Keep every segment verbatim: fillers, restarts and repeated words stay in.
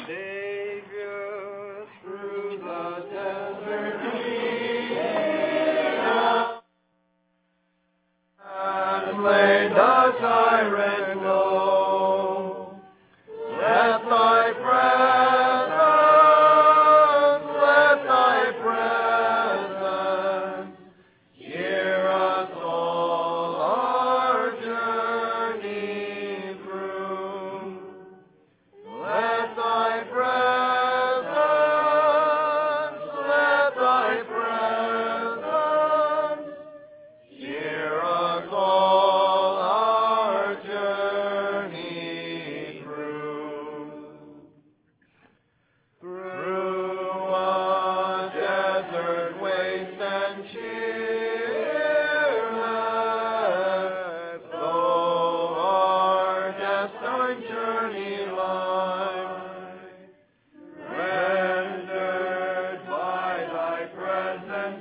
Savior, through the desert and laid the tyrant low. Let thy presence, let thy presence hear us all our journey through. Let thy presence, let thy presence hear us all our journey through. Through a desert waste and cheerless, though our destined journey lie, rendered by thy presence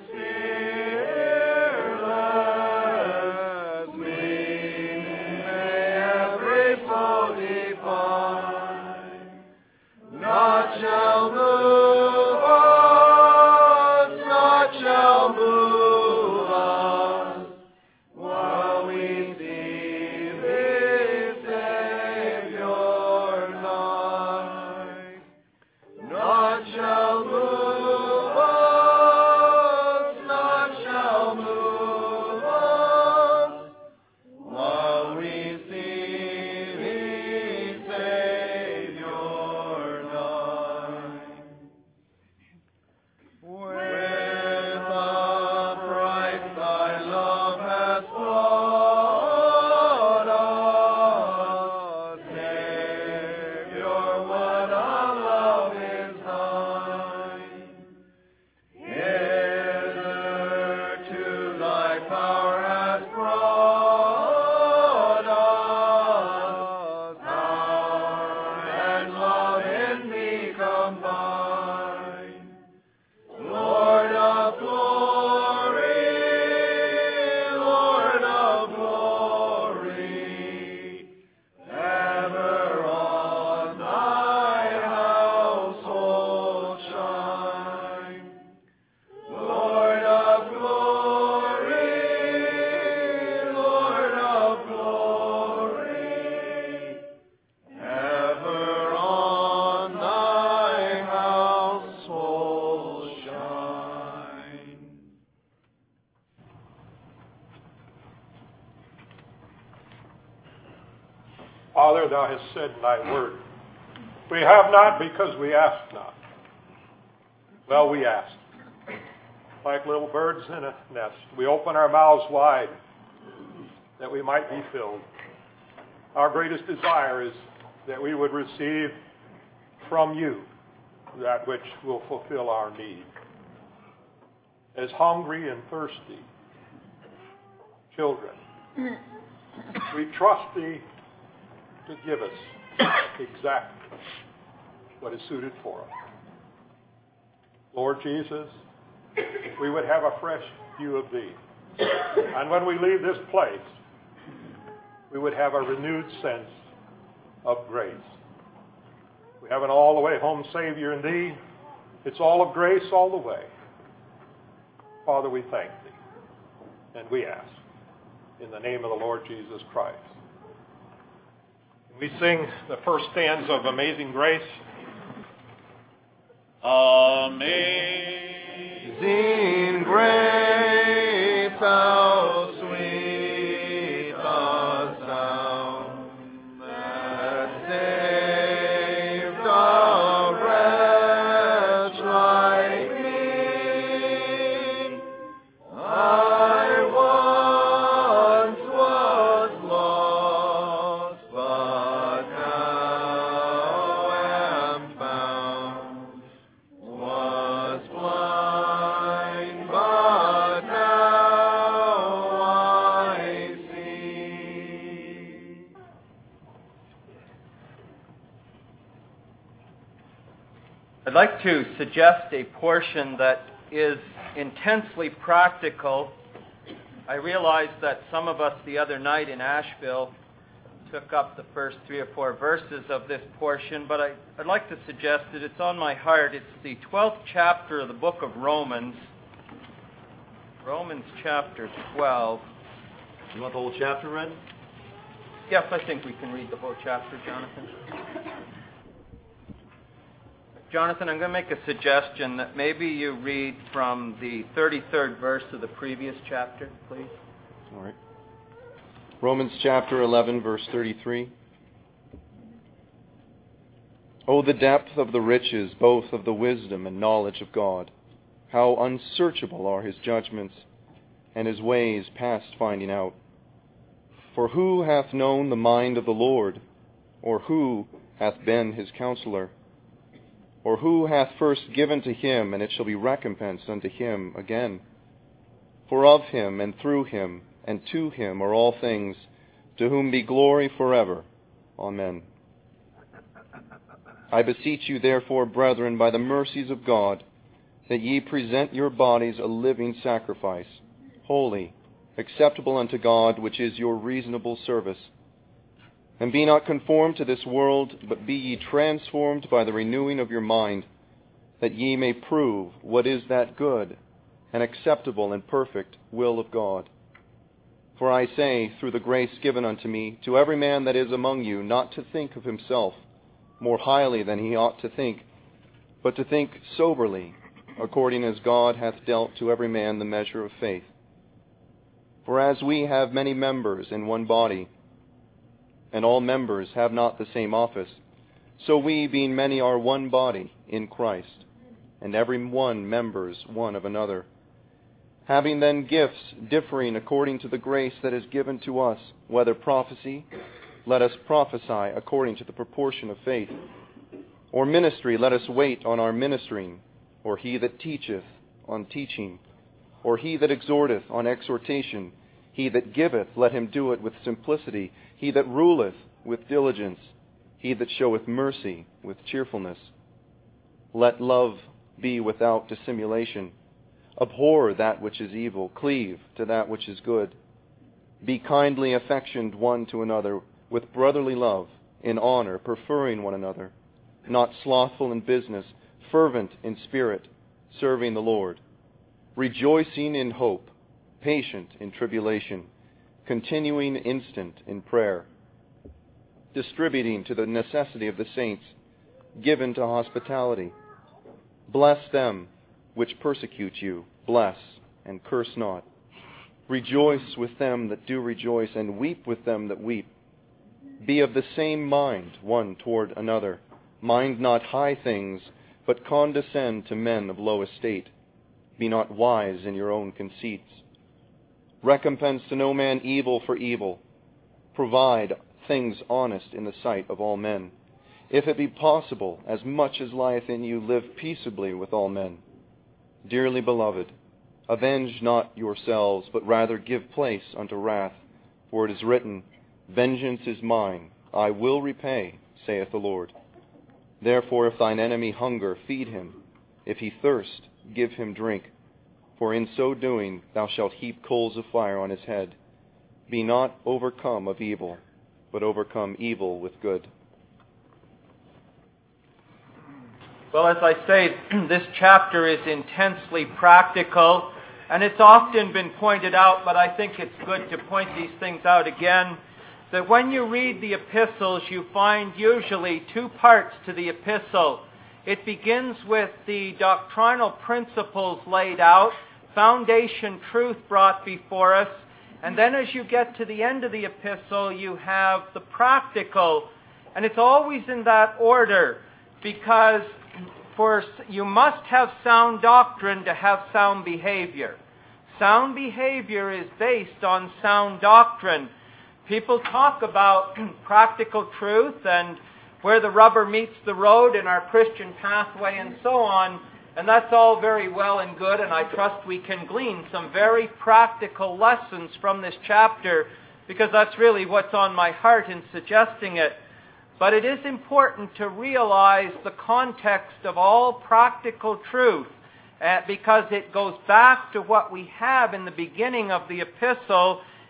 fearless, we may every foe defy. Naught shall move us, naught shall move us, while we see thee, Savior, nigh. Naught shall move us, naught shall move us, while we see thee, Savior, nigh. With a price thy love has bought us, Savior, what a love is thine. Hitherto thy power has brought us, power and love in thee combined. Lord of glory, Lord of glory, ever on thy household shine. Lord of glory, Lord of glory, ever on thy household shine. Father, thou hast said in thy word, we have not because we ask not. Well, we ask. Like little birds in a nest, we open our mouths wide that we might be filled. Our greatest desire is that we would receive from you that which will fulfill our need. As hungry and thirsty children, we trust thee to give us exactly what is suited for us. Lord Jesus, we would have a fresh view of thee. And when we leave this place, we would have a renewed sense of grace. We have an all-the-way home Savior in thee. It's all of grace all the way. Father, we thank thee. And we ask in the name of the Lord Jesus Christ. We sing the first stanza of Amazing Grace. Amazing grace, how sweet the sound that saved a wretch like me. I once was lost, but now am found. Was blind, but now I see. I'd like to suggest a portion that is intensely practical. I realized that some of us the other night in Asheville took up the first three or four verses of this portion, but I, I'd like to suggest that it's on my heart. It's the twelfth chapter of the book of Romans. Romans chapter twelve. You want the whole chapter read? Yes, I think we can read the whole chapter, Jonathan. Jonathan, I'm going to make a suggestion that maybe you read from the thirty-third verse of the previous chapter, please. All right. Romans chapter eleven, verse thirty-three. Oh, the depth of the riches, both of the wisdom and knowledge of God! How unsearchable are his judgments, and his ways past finding out. For who hath known the mind of the Lord? Or who hath been his counselor? Or who hath first given to him, and it shall be recompensed unto him again? For of him, and through him, and to him are all things, to whom be glory forever. Amen. I beseech you therefore, brethren, by the mercies of God, that ye present your bodies a living sacrifice, holy, acceptable unto God, which is your reasonable service. And be not conformed to this world, but be ye transformed by the renewing of your mind, that ye may prove what is that good and acceptable and perfect will of God. For I say, through the grace given unto me, to every man that is among you, not to think of himself more highly than he ought to think, but to think soberly, according as God hath dealt to every man the measure of faith. For as we have many members in one body, and all members have not the same office, so we, being many, are one body in Christ, and every one members one of another. Having then gifts differing according to the grace that is given to us, whether prophecy, let us prophesy according to the proportion of faith. Or ministry, let us wait on our ministering. Or he that teacheth, on teaching. Or he that exhorteth, on exhortation. He that giveth, let him do it with simplicity. He that ruleth, with diligence. He that showeth mercy, with cheerfulness. Let love be without dissimulation. Abhor that which is evil, cleave to that which is good. Be kindly affectioned one to another with brotherly love, in honor, preferring one another, not slothful in business, fervent in spirit, serving the Lord, rejoicing in hope, patient in tribulation, continuing instant in prayer, distributing to the necessity of the saints, given to hospitality. Bless them which persecute you, bless, and curse not. Rejoice with them that do rejoice, and weep with them that weep. Be of the same mind one toward another. Mind not high things, but condescend to men of low estate. Be not wise in your own conceits. Recompense to no man evil for evil. Provide things honest in the sight of all men. If it be possible, as much as lieth in you, live peaceably with all men. Dearly beloved, avenge not yourselves, but rather give place unto wrath. For it is written, Vengeance is mine, I will repay, saith the Lord. Therefore, if thine enemy hunger, feed him. If he thirst, give him drink. For in so doing thou shalt heap coals of fire on his head. Be not overcome of evil, but overcome evil with good. Well, as I say, this chapter is intensely practical, and it's often been pointed out, but I think it's good to point these things out again, that when you read the epistles, you find usually two parts to the epistle. It begins with the doctrinal principles laid out, foundation truth brought before us, and then as you get to the end of the epistle, you have the practical, and it's always in that order, because for you must have sound doctrine to have sound behavior. Sound behavior is based on sound doctrine. People talk about practical truth and where the rubber meets the road in our Christian pathway and so on, and that's all very well and good, and I trust we can glean some very practical lessons from this chapter, because that's really what's on my heart in suggesting it. But it is important to realize the context of all practical truth, uh, because it goes back to what we have in the beginning of the epistle,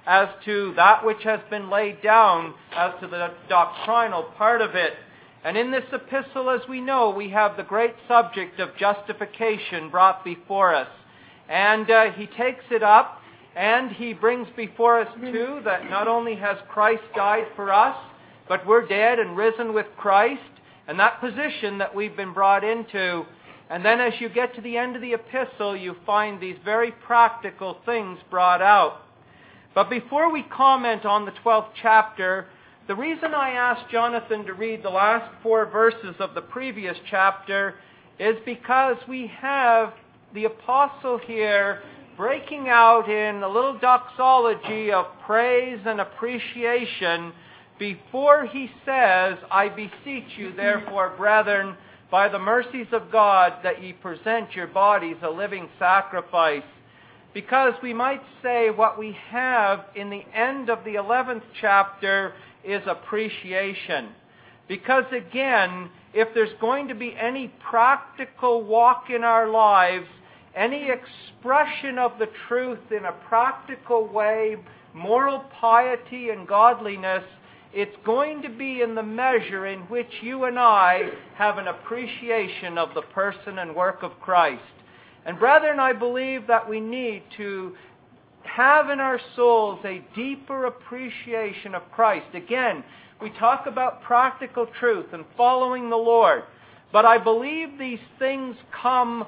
as to that which has been laid down, as to the doctrinal part of it. And in this epistle, as we know, we have the great subject of justification brought before us. And uh, he takes it up, and he brings before us, too, that not only has Christ died for us, but we're dead and risen with Christ, and that position that we've been brought into. And then as you get to the end of the epistle, you find these very practical things brought out. But before we comment on the twelfth chapter, the reason I asked Jonathan to read the last four verses of the previous chapter is because we have the apostle here breaking out in a little doxology of praise and appreciation before he says, I beseech you, therefore, brethren, by the mercies of God, that ye present your bodies a living sacrifice. Because we might say what we have in the end of the eleventh chapter is appreciation. Because again, if there's going to be any practical walk in our lives, any expression of the truth in a practical way, moral piety and godliness, it's going to be in the measure in which you and I have an appreciation of the person and work of Christ. And brethren, I believe that we need to have in our souls a deeper appreciation of Christ. Again, we talk about practical truth and following the Lord, but I believe these things come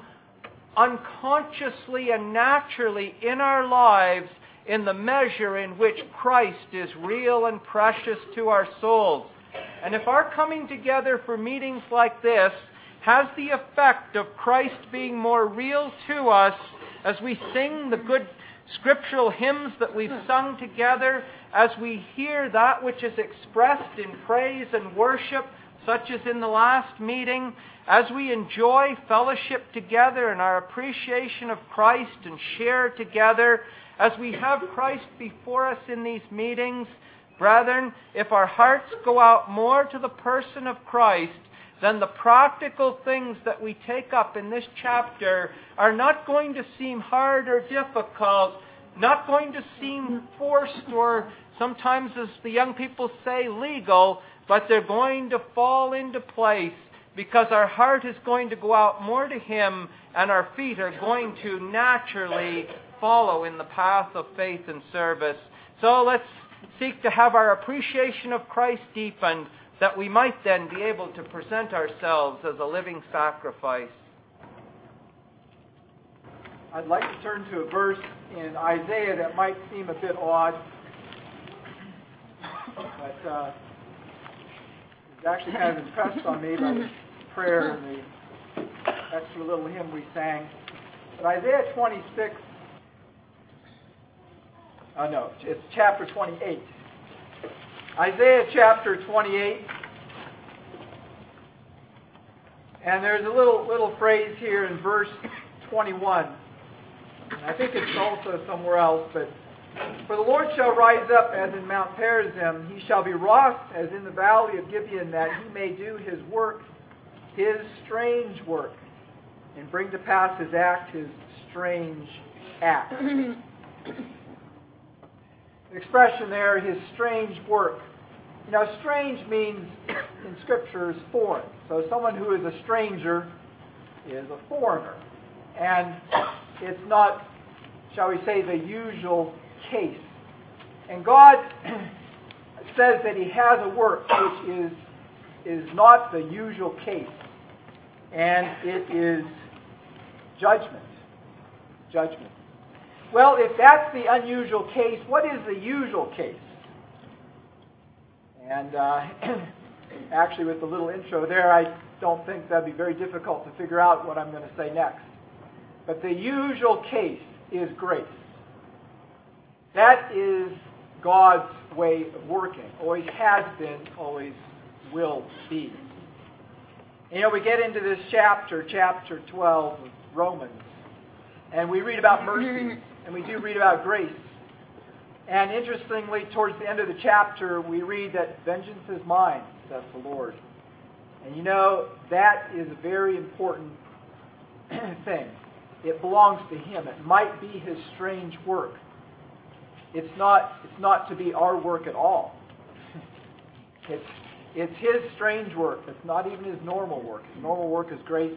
unconsciously and naturally in our lives in the measure in which Christ is real and precious to our souls. And if our coming together for meetings like this has the effect of Christ being more real to us as we sing the good scriptural hymns that we've sung together, as we hear that which is expressed in praise and worship, such as in the last meeting, as we enjoy fellowship together and our appreciation of Christ and share together, as we have Christ before us in these meetings, brethren, if our hearts go out more to the person of Christ, then the practical things that we take up in this chapter are not going to seem hard or difficult, not going to seem forced or sometimes, as the young people say, legal, but they're going to fall into place because our heart is going to go out more to Him and our feet are going to naturally follow in the path of faith and service. So let's seek to have our appreciation of Christ deepened, that we might then be able to present ourselves as a living sacrifice. I'd like to turn to a verse in Isaiah that might seem a bit odd, but uh, it's actually kind of impressed on me by the prayer and the extra little hymn we sang. But Isaiah twenty-six, uh, no, it's chapter twenty-eight. Isaiah chapter twenty-eight, and there's a little little phrase here in verse twenty-one. And I think it's also somewhere else, but for the Lord shall rise up as in Mount Perazim, he shall be wroth as in the valley of Gibeon, that he may do his work, his strange work, and bring to pass his act, his strange act. The expression there, his strange work. You know, strange means in Scripture is foreign. So someone who is a stranger is a foreigner. And it's not, shall we say, the usual case. And God says that He has a work which is, is not the usual case. And it is judgment. Judgment. Well, if that's the unusual case, what is the usual case? And uh, actually, with the little intro there, I don't think that'd be very difficult to figure out what I'm going to say next. But the usual case is grace. That is God's way of working. Always has been, always will be. You know, we get into this chapter, chapter twelve of Romans, and we read about mercy, and we do read about grace. And interestingly, towards the end of the chapter, we read that vengeance is mine, says the Lord. And you know, that is a very important thing. It belongs to Him. It might be His strange work. it's not it's not to be our work at all. It's it's His strange work. It's not even His normal work. His normal work is grace.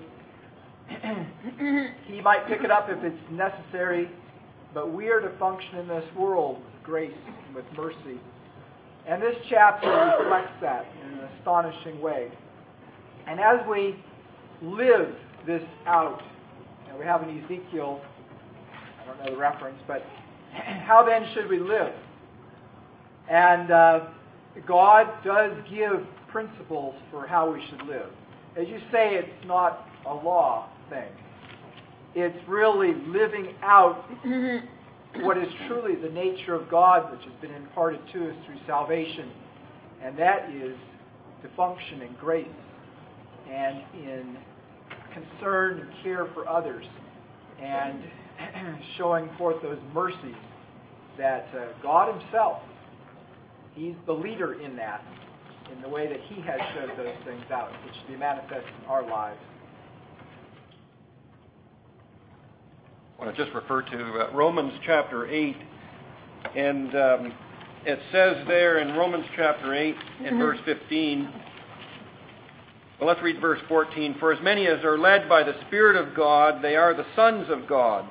He might pick it up if it's necessary, but we are to function in this world with grace and with mercy. And this chapter reflects that in an astonishing way. And as we live this out, and we have in Ezekiel, I don't know the reference, but how then should we live? And uh, God does give principles for how we should live. As you say, it's not a law thing. It's really living out what is truly the nature of God, which has been imparted to us through salvation, and that is to function in grace and in concern and care for others, and showing forth those mercies that uh, God Himself, He's the leader in that, in the way that He has showed those things out, which should be manifest in our lives. I want to just refer to uh, Romans chapter eight, and um, it says there in Romans chapter eight and verse fifteen, well, let's read verse fourteen. For as many as are led by the Spirit of God, they are the sons of God.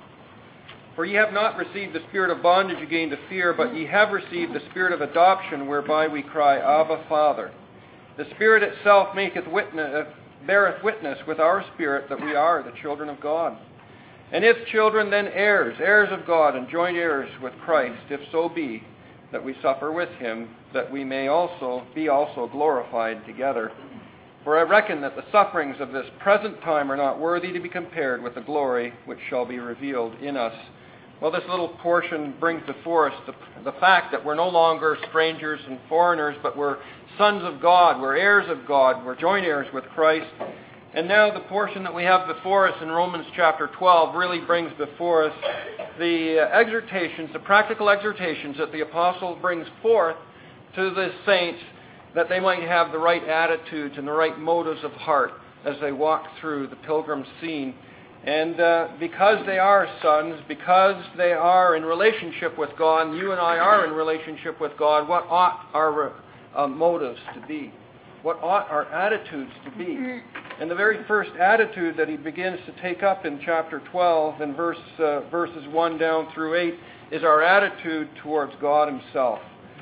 For ye have not received the spirit of bondage again to fear, but ye have received the spirit of adoption, whereby we cry, Abba, Father. The Spirit itself maketh witness, beareth witness with our spirit that we are the children of God. And if children, then heirs, heirs of God, and joint heirs with Christ, if so be that we suffer with Him, that we may also be also glorified together. For I reckon that the sufferings of this present time are not worthy to be compared with the glory which shall be revealed in us. Well, this little portion brings before us the, the fact that we're no longer strangers and foreigners, but we're sons of God, we're heirs of God, we're joint heirs with Christ. And now the portion that we have before us in Romans chapter twelve really brings before us the uh, exhortations, the practical exhortations that the apostle brings forth to the saints, that they might have the right attitudes and the right motives of heart as they walk through the pilgrim scene. And uh, because they are sons, because they are in relationship with God, and you and I are in relationship with God, what ought our uh, motives to be? What ought our attitudes to be? And the very first attitude that he begins to take up in chapter twelve, in verse, uh, verses one down through eight, is our attitude towards God Himself.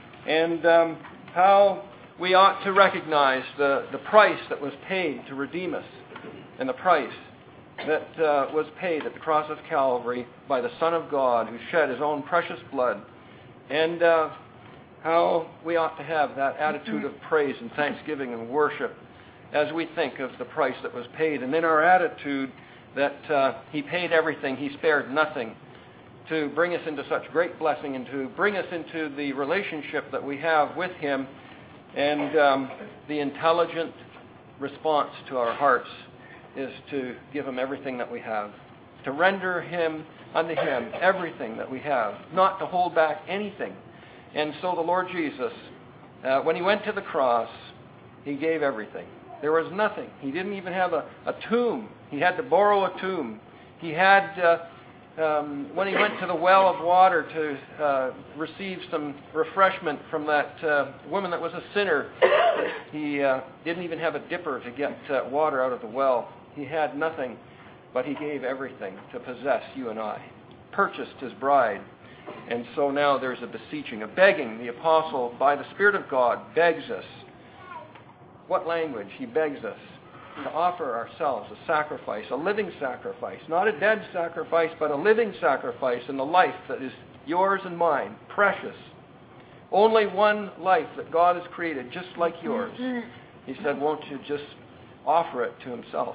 And um, how we ought to recognize the, the price that was paid to redeem us, and the price that uh, was paid at the cross of Calvary by the Son of God, who shed His own precious blood. And uh, how we ought to have that attitude of praise and thanksgiving and worship as we think of the price that was paid. And in our attitude that uh, He paid everything, He spared nothing, to bring us into such great blessing and to bring us into the relationship that we have with Him, and um, the intelligent response to our hearts is to give Him everything that we have, to render Him unto Him everything that we have, not to hold back anything. And so the Lord Jesus, uh, when He went to the cross, He gave everything. There was nothing. He didn't even have a, a tomb. He had to borrow a tomb. He had, uh, um, when He went to the well of water to uh, receive some refreshment from that uh, woman that was a sinner, He uh, didn't even have a dipper to get uh, water out of the well. He had nothing, but He gave everything to possess you and I, purchased His bride. And so now there's a beseeching, a begging. The apostle, by the Spirit of God, begs us. What language? He begs us to offer ourselves a sacrifice, a living sacrifice, not a dead sacrifice, but a living sacrifice in the life that is yours and mine, precious. Only one life that God has created, just like yours. He said, won't you just offer it to Himself?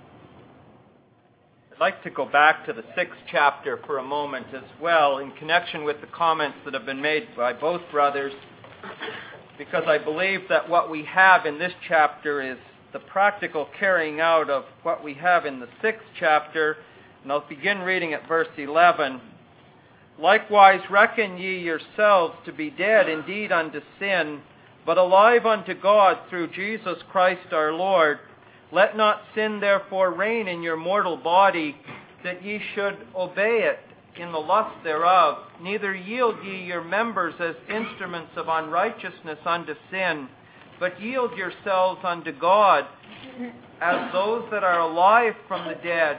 I'd like to go back to the sixth chapter for a moment as well, in connection with the comments that have been made by both brothers, because I believe that what we have in this chapter is the practical carrying out of what we have in the sixth chapter. And I'll begin reading at verse eleven. Likewise reckon ye yourselves to be dead indeed unto sin, but alive unto God through Jesus Christ our Lord. Let not sin therefore reign in your mortal body, that ye should obey it in the lust thereof. Neither yield ye your members as instruments of unrighteousness unto sin, but yield yourselves unto God as those that are alive from the dead,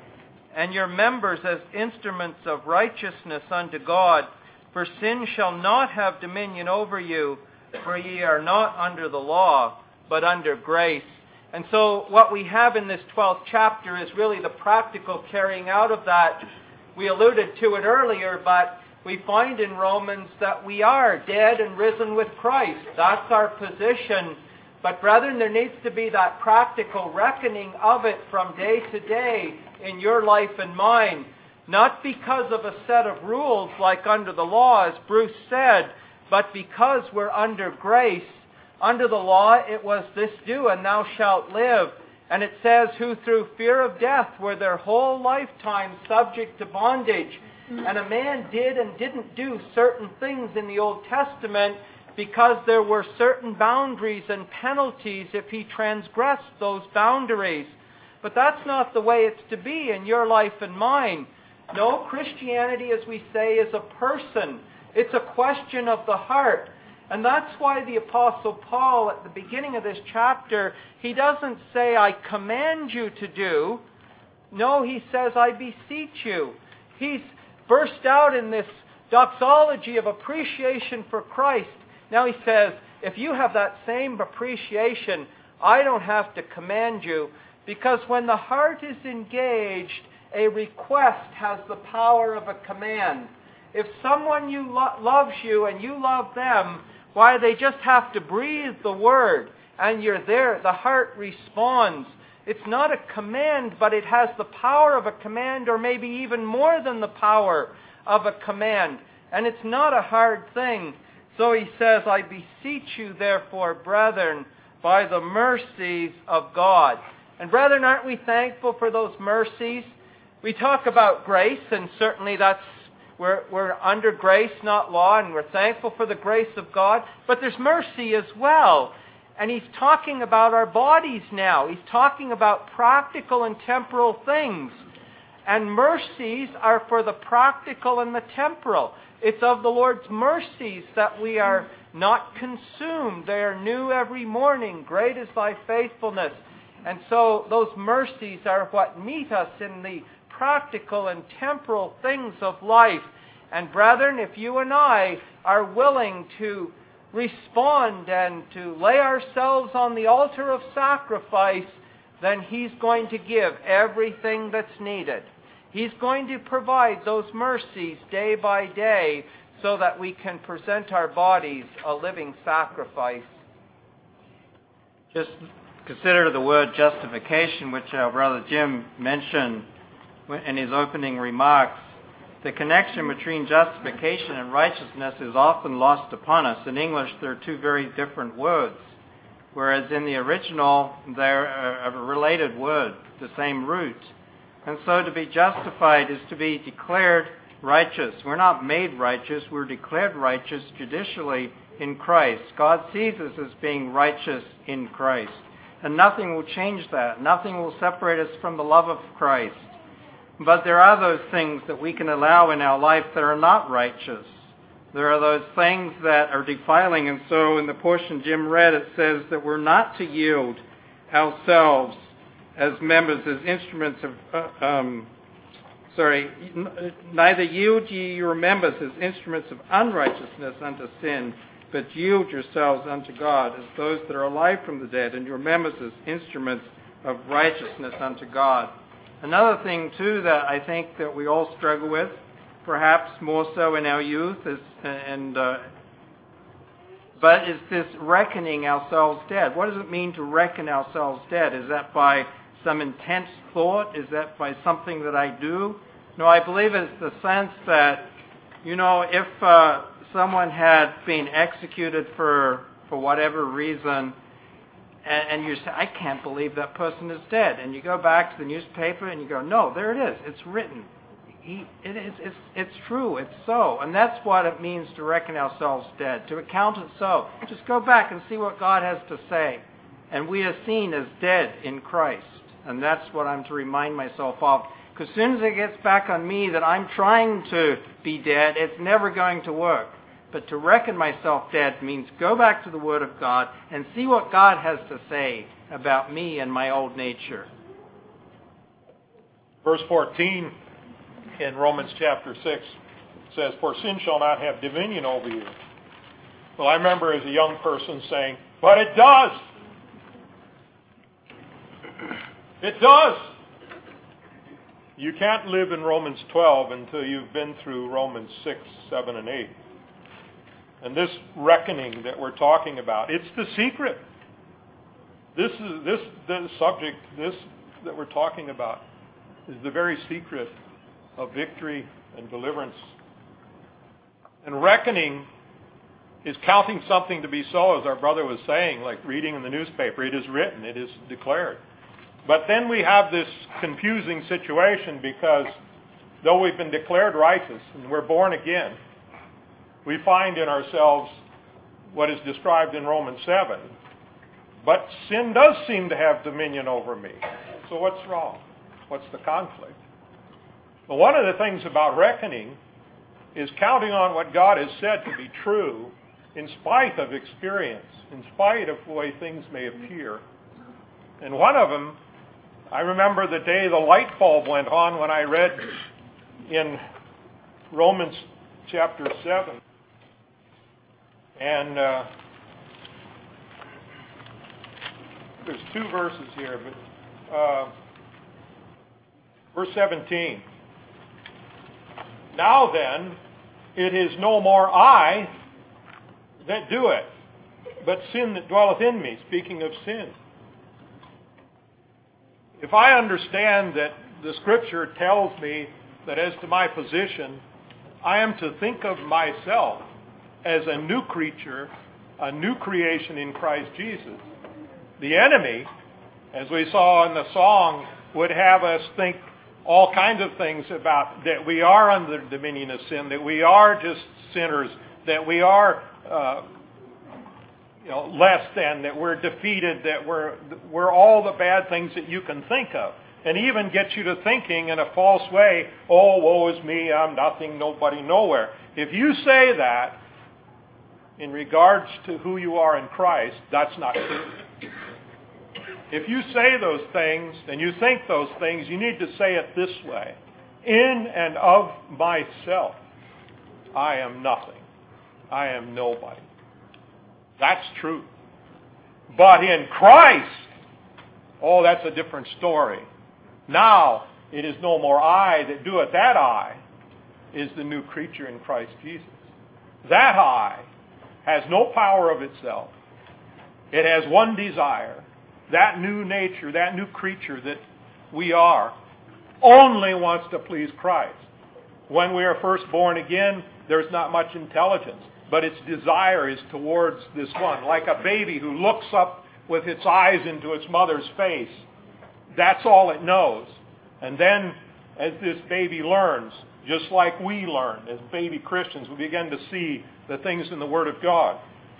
and your members as instruments of righteousness unto God. For sin shall not have dominion over you, for ye are not under the law, but under grace. And so what we have in this twelfth chapter is really the practical carrying out of that. We alluded to it earlier, but we find in Romans that we are dead and risen with Christ. That's our position. But brethren, there needs to be that practical reckoning of it from day to day in your life and mine. Not because of a set of rules like under the law, as Bruce said, but because we're under grace. Under the law, it was this do, and thou shalt live. And it says, who through fear of death were their whole lifetime subject to bondage. And a man did and didn't do certain things in the Old Testament because there were certain boundaries and penalties if he transgressed those boundaries. But that's not the way it's to be in your life and mine. No, Christianity, as we say, is a person. It's a question of the heart. And that's why the Apostle Paul, at the beginning of this chapter, he doesn't say, I command you to do. No, he says, I beseech you. He's burst out in this doxology of appreciation for Christ. Now he says, if you have that same appreciation, I don't have to command you, because when the heart is engaged, a request has the power of a command. If someone you lo- loves you and you love them, why, they just have to breathe the word, and you're there. The heart responds. It's not a command, but it has the power of a command, or maybe even more than the power of a command. And it's not a hard thing. So he says, I beseech you, therefore, brethren, by the mercies of God. And brethren, aren't we thankful for those mercies? We talk about grace, and certainly that's We're, we're under grace, not law, and we're thankful for the grace of God. But there's mercy as well. And he's talking about our bodies now. He's talking about practical and temporal things. And mercies are for the practical and the temporal. It's of the Lord's mercies that we are not consumed. They are new every morning. Great is thy faithfulness. And so those mercies are what meet us in the practical and temporal things of life. And brethren, if you and I are willing to respond and to lay ourselves on the altar of sacrifice, then he's going to give everything that's needed. He's going to provide those mercies day by day so that we can present our bodies a living sacrifice. Just consider the word justification, which our brother Jim mentioned in his opening remarks. The connection between justification and righteousness is often lost upon us. In English, there are two very different words, whereas in the original, they're a related word, the same root. And so to be justified is to be declared righteous. We're not made righteous, we're declared righteous judicially in Christ. God sees us as being righteous in Christ. And nothing will change that. Nothing will separate us from the love of Christ. But there are those things that we can allow in our life that are not righteous. There are those things that are defiling. And so in the portion Jim read, it says that we're not to yield ourselves as members, as instruments of, uh, um, sorry, n- neither yield ye your members as instruments of unrighteousness unto sin, but yield yourselves unto God as those that are alive from the dead, and your members as instruments of righteousness unto God. Another thing, too, that I think that we all struggle with, perhaps more so in our youth, is, and uh, but is this reckoning ourselves dead. What does it mean to reckon ourselves dead? Is that by some intense thought? Is that by something that I do? No, I believe it's the sense that, you know, if uh, someone had been executed for for whatever reason, and, and you say, I can't believe that person is dead. And you go back to the newspaper and you go, no, there it is. It's written. He, it is, it's, it's true. It's so. And that's what it means to reckon ourselves dead, to account it so. Just go back and see what God has to say. And we are seen as dead in Christ. And that's what I'm to remind myself of. Because as soon as it gets back on me that I'm trying to be dead, it's never going to work. But to reckon myself dead means go back to the Word of God and see what God has to say about me and my old nature. Verse fourteen in Romans chapter six says, "For sin shall not have dominion over you." Well, I remember as a young person saying, "But it does. It does." You can't live in Romans twelve until you've been through Romans six, seven, and eight. And this reckoning that we're talking about, it's the secret. This is this the subject, this that we're talking about, is the very secret of victory and deliverance. And reckoning is counting something to be so, as our brother was saying, like reading in the newspaper. It is written, it is declared. But then we have this confusing situation because though we've been declared righteous and we're born again, we find in ourselves what is described in Romans seven. But sin does seem to have dominion over me. So what's wrong? What's the conflict? Well, one of the things about reckoning is counting on what God has said to be true in spite of experience, in spite of the way things may appear. And one of them, I remember the day the light bulb went on when I read in Romans chapter seven. And uh, there's two verses here, but uh, verse seventeen. "Now then, it is no more I that do it, but sin that dwelleth in me," speaking of sin. If I understand that the Scripture tells me that as to my position, I am to think of myself as a new creature, a new creation in Christ Jesus, the enemy, as we saw in the song, would have us think all kinds of things about that we are under the dominion of sin, that we are just sinners, that we are uh, you know, less than, that we're defeated, that we're we're all the bad things that you can think of, and even get you to thinking in a false way, "Oh, woe is me, I'm nothing, nobody, nowhere." If you say that in regards to who you are in Christ, that's not true. If you say those things and you think those things, you need to say it this way: "In and of myself, I am nothing. I am nobody." That's true. But in Christ, oh, that's a different story. Now, it is no more I that doeth. That I is the new creature in Christ Jesus. That I has no power of itself. It has one desire. That new nature, that new creature that we are, only wants to please Christ. When we are first born again, there's not much intelligence, but its desire is towards this one. Like a baby who looks up with its eyes into its mother's face. That's all it knows. And then, as this baby learns, just like we learn as baby Christians, we begin to see the things in the Word of God.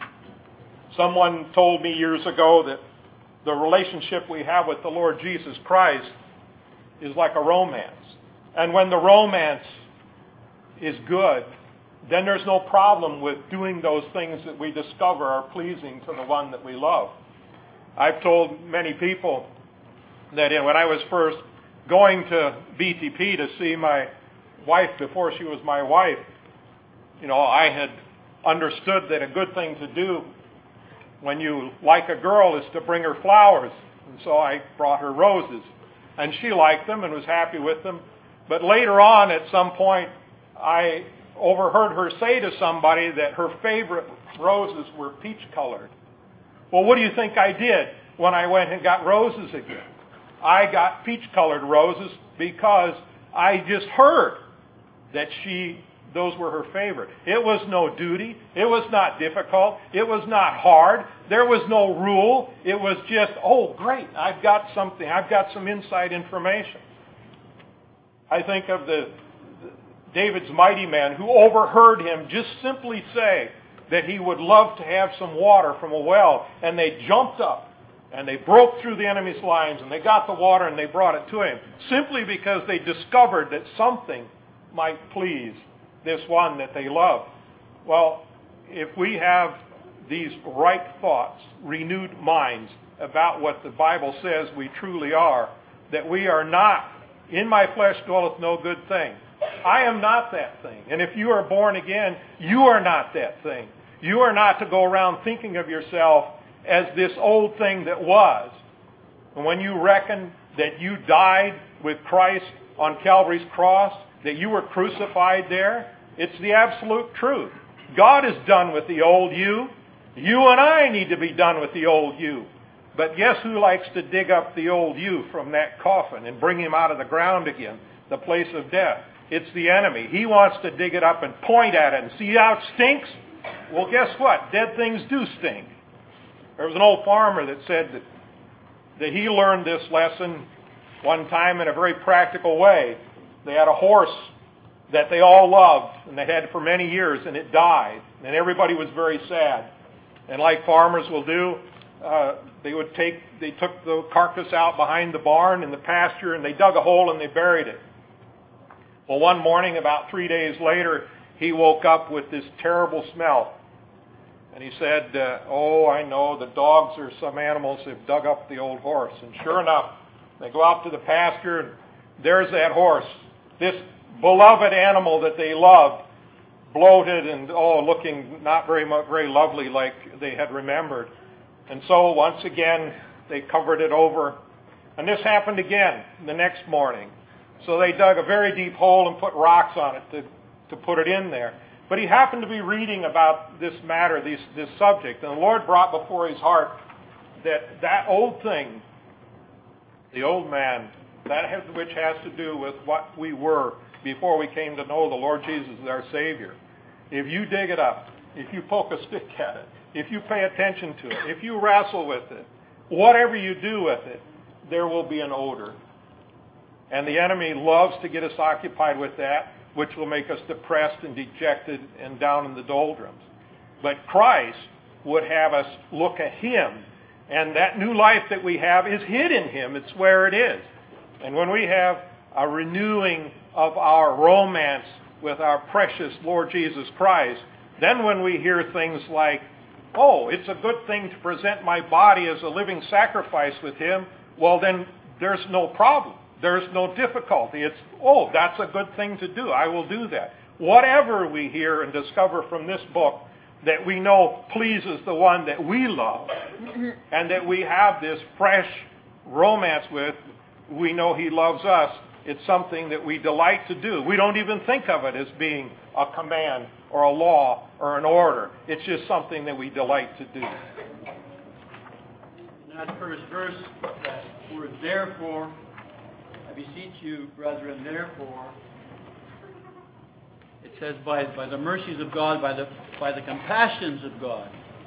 Someone told me years ago that the relationship we have with the Lord Jesus Christ is like a romance. And when the romance is good, then there's no problem with doing those things that we discover are pleasing to the one that we love. I've told many people that when I was first going to B T P to see my wife before she was my wife, you know, I had understood that a good thing to do when you like a girl is to bring her flowers. And so I brought her roses. And she liked them and was happy with them. But later on, at some point, I overheard her say to somebody that her favorite roses were peach-colored. Well, what do you think I did when I went and got roses again? I got peach-colored roses because I just heard that she, those were her favorite. It was no duty. It was not difficult. It was not hard. There was no rule. It was just, oh, great, I've got something. I've got some inside information. I think of the David's mighty man who overheard him just simply say that he would love to have some water from a well, and they jumped up And they broke through the enemy's lines, and they got the water, and they brought it to him, simply because they discovered that something might please this one that they loved. Well, if we have these right thoughts, renewed minds about what the Bible says we truly are, that we are not, in my flesh dwelleth no good thing. I am not that thing. And if you are born again, you are not that thing. You are not to go around thinking of yourself as this old thing that was. And when you reckon that you died with Christ on Calvary's cross, that you were crucified there, it's the absolute truth. God is done with the old you. You and I need to be done with the old you. But guess who likes to dig up the old you from that coffin and bring him out of the ground again, the place of death? It's the enemy. He wants to dig it up and point at it and see how it stinks. Well, guess what? Dead things do stink. There was an old farmer that said that, that he learned this lesson one time in a very practical way. They had a horse that they all loved, and they had for many years, and it died. And everybody was very sad. And like farmers will do, uh, they would take, they took the carcass out behind the barn in the pasture, and they dug a hole and they buried it. Well, one morning, about three days later, he woke up with this terrible smell. And he said, uh, oh, I know, the dogs or some animals have dug up the old horse. And sure enough, they go out to the pasture, and there's that horse, this beloved animal that they loved, bloated and, oh, looking not very much, very lovely like they had remembered. And so once again, they covered it over. And this happened again the next morning. So they dug a very deep hole and put rocks on it to, to put it in there. But he happened to be reading about this matter, this, this subject, and the Lord brought before his heart that that old thing, the old man, that has, which has to do with what we were before we came to know the Lord Jesus as our Savior. If you dig it up, if you poke a stick at it, if you pay attention to it, if you wrestle with it, whatever you do with it, there will be an odor. And the enemy loves to get us occupied with that, which will make us depressed and dejected and down in the doldrums. But Christ would have us look at him, and that new life that we have is hid in him. It's where it is. And when we have a renewing of our romance with our precious Lord Jesus Christ, then when we hear things like, oh, it's a good thing to present my body as a living sacrifice with him, well, then there's no problem. There's no difficulty. It's, oh, that's a good thing to do. I will do that. Whatever we hear and discover from this book that we know pleases the one that we love and that we have this fresh romance with, we know he loves us. It's something that we delight to do. We don't even think of it as being a command or a law or an order. It's just something that we delight to do. In that first verse, that word therefore, I beseech you, brethren, therefore, it says by, by the mercies of God, by the, by the compassions of God.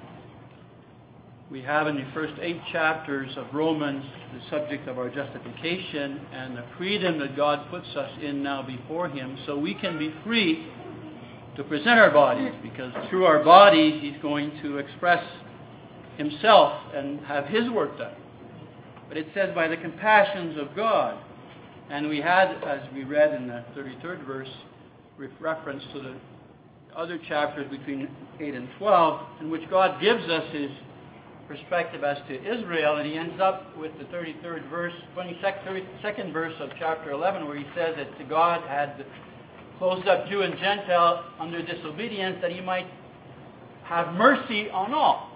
We have in the first eight chapters of Romans the subject of our justification and the freedom that God puts us in now before him, so we can be free to present our bodies, because through our bodies he's going to express himself and have his work done. But it says by the compassions of God. And we had, as we read in the thirty-third verse, reference to the other chapters between eight and twelve, in which God gives us his perspective as to Israel, and he ends up with the thirty-third verse, twenty-second verse of chapter eleven, where he says that God had closed up Jew and Gentile under disobedience, that he might have mercy on all.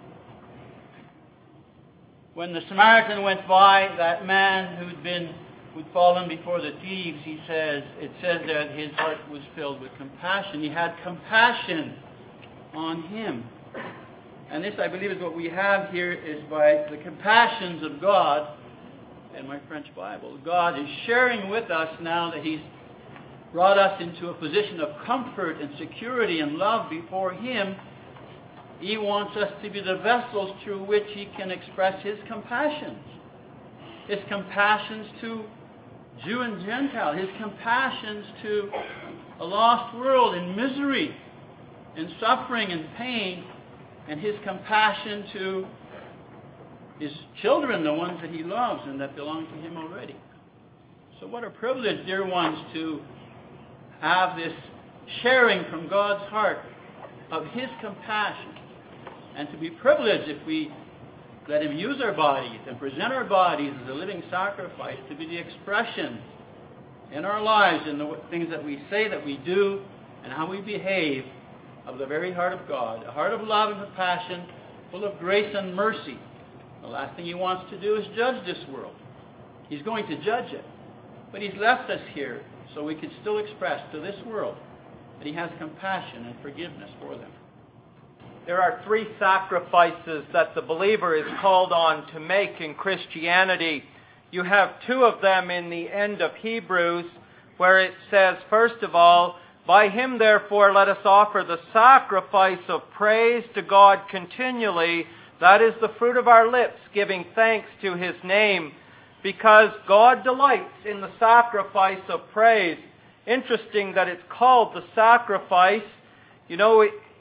When the Samaritan went by, that man who'd been who'd fallen before the thieves, he says, it says that his heart was filled with compassion. He had compassion on him. And this, I believe, is what we have here, is by the compassions of God, in my French Bible, God is sharing with us now that he's brought us into a position of comfort and security and love before him. He wants us to be the vessels through which he can express his compassions. His compassions to Jew and Gentile. His compassions to a lost world in misery, in suffering and pain. And his compassion to his children, the ones that he loves and that belong to him already. So what a privilege, dear ones, to have this sharing from God's heart of his compassion, and to be privileged if we let him use our bodies and present our bodies as a living sacrifice to be the expression in our lives, in the things that we say, that we do, and how we behave, of the very heart of God, a heart of love and compassion, full of grace and mercy. The last thing he wants to do is judge this world. He's going to judge it. But he's left us here so we can still express to this world that he has compassion and forgiveness for them. There are three sacrifices that the believer is called on to make in Christianity. You have two of them in the end of Hebrews, where it says, first of all, by him therefore let us offer the sacrifice of praise to God continually. That is the fruit of our lips, giving thanks to his name, because God delights in the sacrifice of praise. Interesting that it's called the sacrifice. You know,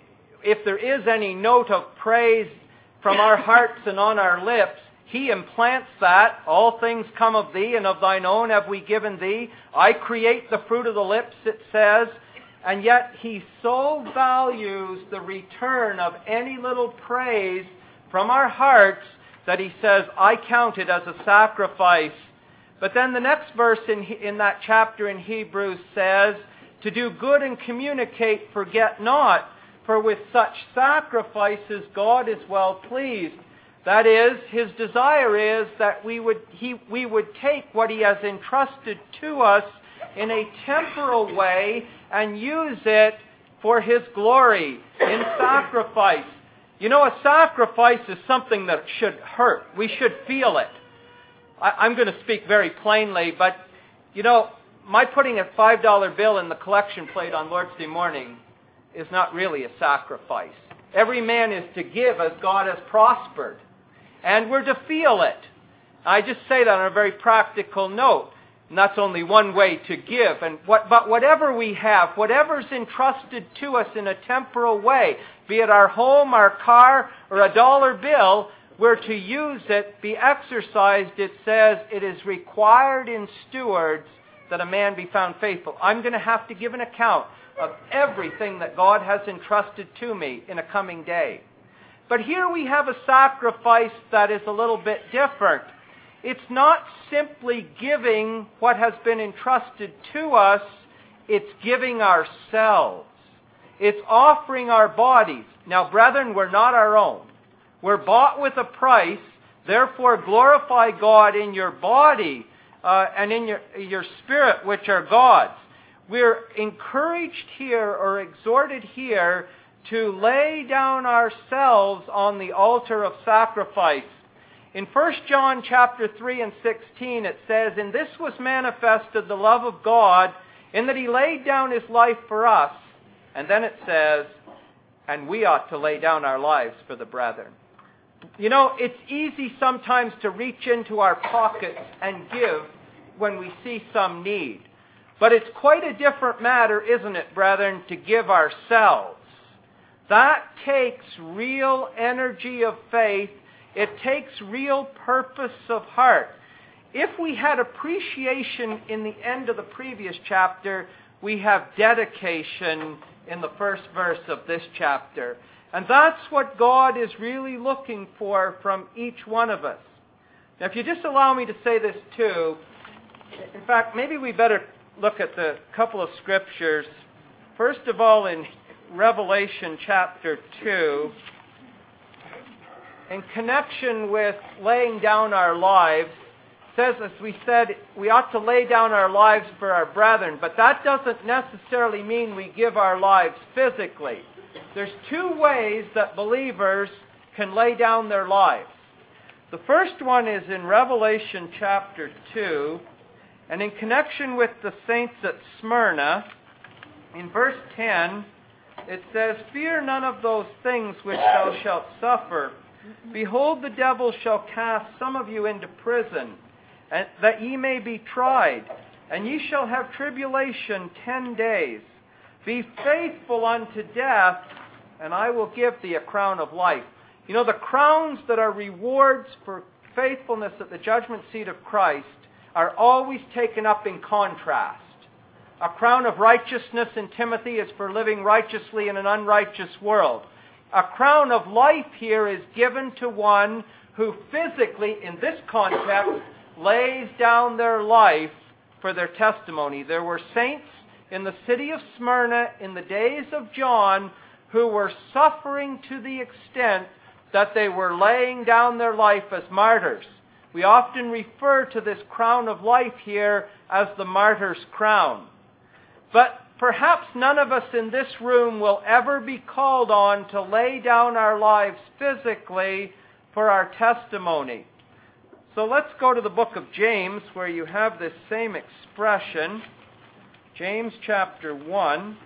if there is any note of praise from our hearts and on our lips, he implants that. All things come of thee, and of thine own have we given thee. I create the fruit of the lips, it says. And yet he so values the return of any little praise from our hearts that he says, I count it as a sacrifice. But then the next verse in, in that chapter in Hebrews says, to do good and communicate, forget not, for with such sacrifices God is well pleased. That is, his desire is that we would, he, we would take what he has entrusted to us in a temporal way and use it for his glory in sacrifice. You know, a sacrifice is something that should hurt. We should feel it. I, I'm going to speak very plainly, but, you know, my putting a five dollar bill in the collection plate on Lord's Day morning is not really a sacrifice. Every man is to give as God has prospered, and we're to feel it. I just say that on a very practical note. And that's only one way to give. And what, but whatever we have, whatever's entrusted to us in a temporal way, be it our home, our car, or a dollar bill, we're to use it, be exercised. It says it is required in stewards that a man be found faithful. I'm going to have to give an account of everything that God has entrusted to me in a coming day. But here we have a sacrifice that is a little bit different. It's not simply giving what has been entrusted to us, it's giving ourselves. It's offering our bodies. Now, brethren, we're not our own. We're bought with a price. Therefore, glorify God in your body uh, and in your, your spirit, which are God's. We're encouraged here or exhorted here to lay down ourselves on the altar of sacrifice. In First John chapter three and sixteen, it says, "In this was manifested the love of God, in that he laid down his life for us." And then it says, "And we ought to lay down our lives for the brethren." You know, it's easy sometimes to reach into our pockets and give when we see some need. But it's quite a different matter, isn't it, brethren, to give ourselves. That takes real energy of faith. It takes real purpose of heart. If we had appreciation in the end of the previous chapter, we have dedication in the first verse of this chapter. And that's what God is really looking for from each one of us. Now, if you just allow me to say this too, in fact, maybe we better look at the couple of scriptures. First of all, in Revelation chapter two, in connection with laying down our lives, says, as we said, we ought to lay down our lives for our brethren, but that doesn't necessarily mean we give our lives physically. There's two ways that believers can lay down their lives. The first one is in Revelation chapter two, and in connection with the saints at Smyrna, in verse ten, it says, "Fear none of those things which thou shalt suffer. Behold, the devil shall cast some of you into prison, and that ye may be tried, and ye shall have tribulation ten days. Be faithful unto death, and I will give thee a crown of life." You know, the crowns that are rewards for faithfulness at the judgment seat of Christ are always taken up in contrast. A crown of righteousness in Timothy is for living righteously in an unrighteous world. A crown of life here is given to one who physically, in this context, lays down their life for their testimony. There were saints in the city of Smyrna in the days of John who were suffering to the extent that they were laying down their life as martyrs. We often refer to this crown of life here as the martyr's crown. But perhaps none of us in this room will ever be called on to lay down our lives physically for our testimony. So let's go to the book of James, where you have this same expression. James chapter one.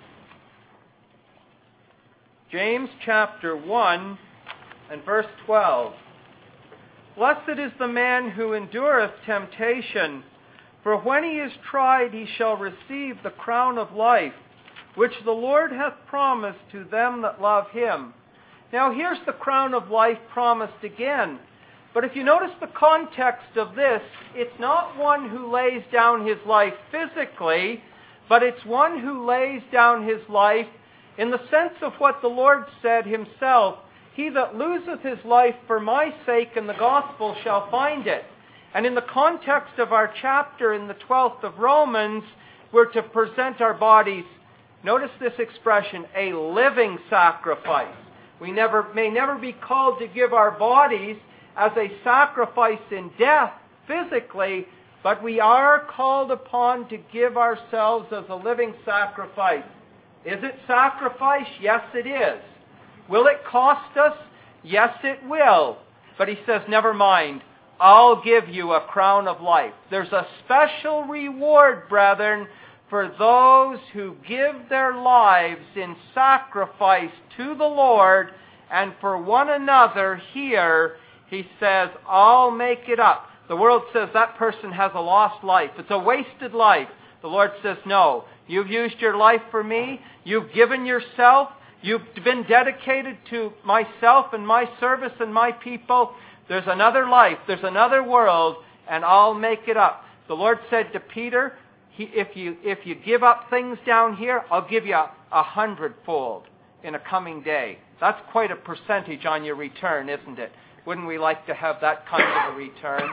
James chapter one and verse twelve. Blessed is the man who endureth temptation, for when he is tried he shall receive the crown of life, which the Lord hath promised to them that love him. Now here's the crown of life promised again. But if you notice the context of this, it's not one who lays down his life physically, but it's one who lays down his life in the sense of what the Lord said himself, he that loseth his life for my sake and the gospel shall find it. And in the context of our chapter in the twelfth of Romans, we're to present our bodies, notice this expression, a living sacrifice. We never may never be called to give our bodies as a sacrifice in death physically, but we are called upon to give ourselves as a living sacrifice. Is it sacrifice? Yes, it is. Will it cost us? Yes, it will. But he says, never mind. I'll give you a crown of life. There's a special reward, brethren, for those who give their lives in sacrifice to the Lord and for one another. Here, he says, I'll make it up. The world says that person has a lost life. It's a wasted life. The Lord says, no. You've used your life for me. You've given yourself. You've been dedicated to myself and my service and my people. There's another life. There's another world, and I'll make it up. The Lord said to Peter, he, if you if you give up things down here, I'll give you a, a hundredfold in a coming day. That's quite a percentage on your return, isn't it? Wouldn't we like to have that kind of a return?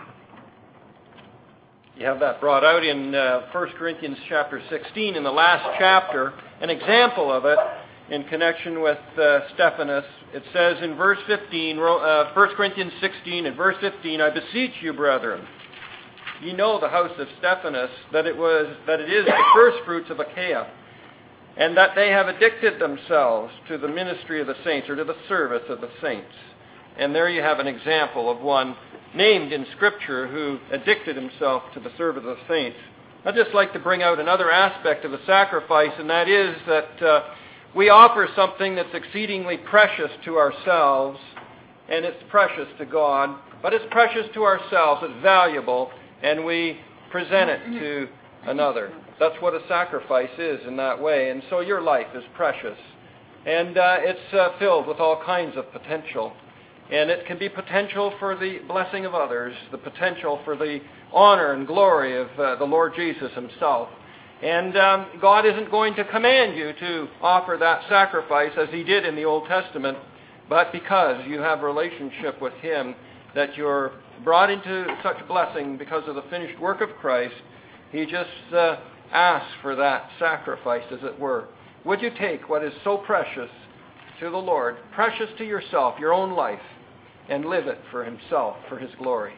You have that brought out in uh, First Corinthians chapter sixteen, in the last chapter, an example of it in connection with uh, Stephanas. It says in verse fifteen, uh, First Corinthians sixteen and verse fifteen, I beseech you, brethren, ye know the house of Stephanas, that it was that it is the first fruits of Achaia, and that they have addicted themselves to the ministry of the saints, or to the service of the saints. And there you have an example of one named in Scripture who addicted himself to the service of the saints. I'd just like to bring out another aspect of the sacrifice, and that is that uh, we offer something that's exceedingly precious to ourselves, and it's precious to God, but it's precious to ourselves, it's valuable, and we present it to another. That's what a sacrifice is in that way, and so your life is precious. And uh, it's uh, filled with all kinds of potential. And it can be potential for the blessing of others, the potential for the honor and glory of uh, the Lord Jesus himself. And um, God isn't going to command you to offer that sacrifice as he did in the Old Testament, but because you have a relationship with him, that you're brought into such blessing because of the finished work of Christ, he just uh, asks for that sacrifice, as it were. Would you take what is so precious to the Lord, precious to yourself, your own life, and live it for himself, for his glory?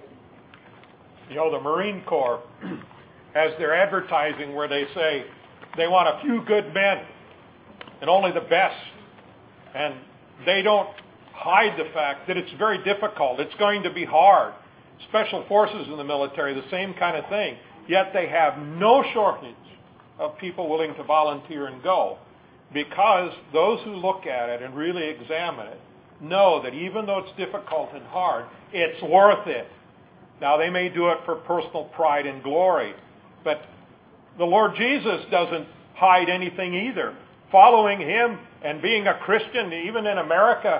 You know, the Marine Corps has their advertising where they say they want a few good men and only the best. And they don't hide the fact that it's very difficult. It's going to be hard. Special forces in the military, the same kind of thing. Yet they have no shortage of people willing to volunteer and go, because those who look at it and really examine it know that even though it's difficult and hard, it's worth it. Now, they may do it for personal pride and glory, but the Lord Jesus doesn't hide anything either. Following him and being a Christian, even in America,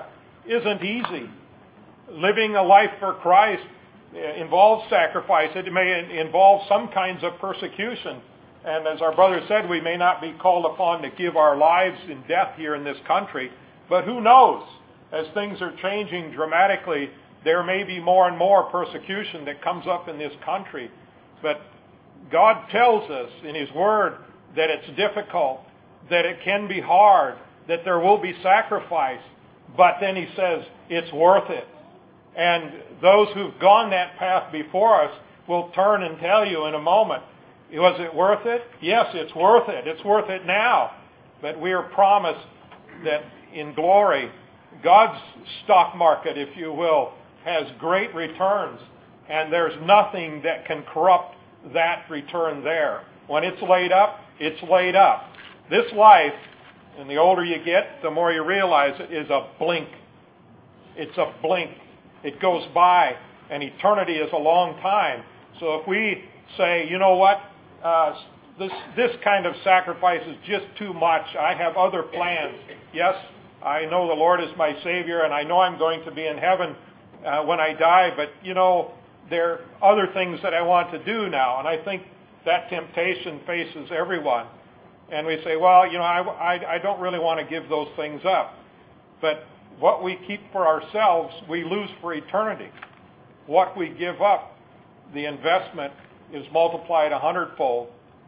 isn't easy. Living a life for Christ involves sacrifice. It may involve some kinds of persecution. And as our brother said, we may not be called upon to give our lives in death here in this country. But who knows? As things are changing dramatically, there may be more and more persecution that comes up in this country. But God tells us in His Word that it's difficult, that it can be hard, that there will be sacrifice. But then He says it's worth it. And those who've gone that path before us will turn and tell you in a moment, was it worth it? Yes, it's worth it. It's worth it now. But we are promised that in glory, God's stock market, if you will, has great returns. And there's nothing that can corrupt that return there. When it's laid up, it's laid up. This life, and the older you get, the more you realize it is a blink. It's a blink. It goes by, and eternity is a long time. So if we say, you know what, uh, this this kind of sacrifice is just too much. I have other plans. Yes, I know the Lord is my Savior, and I know I'm going to be in heaven uh, when I die, but, you know, there are other things that I want to do now. And I think that temptation faces everyone. And we say, well, you know, I, I, I don't really want to give those things up. But what we keep for ourselves, we lose for eternity. What we give up, the investment is multiplied a hundredfold.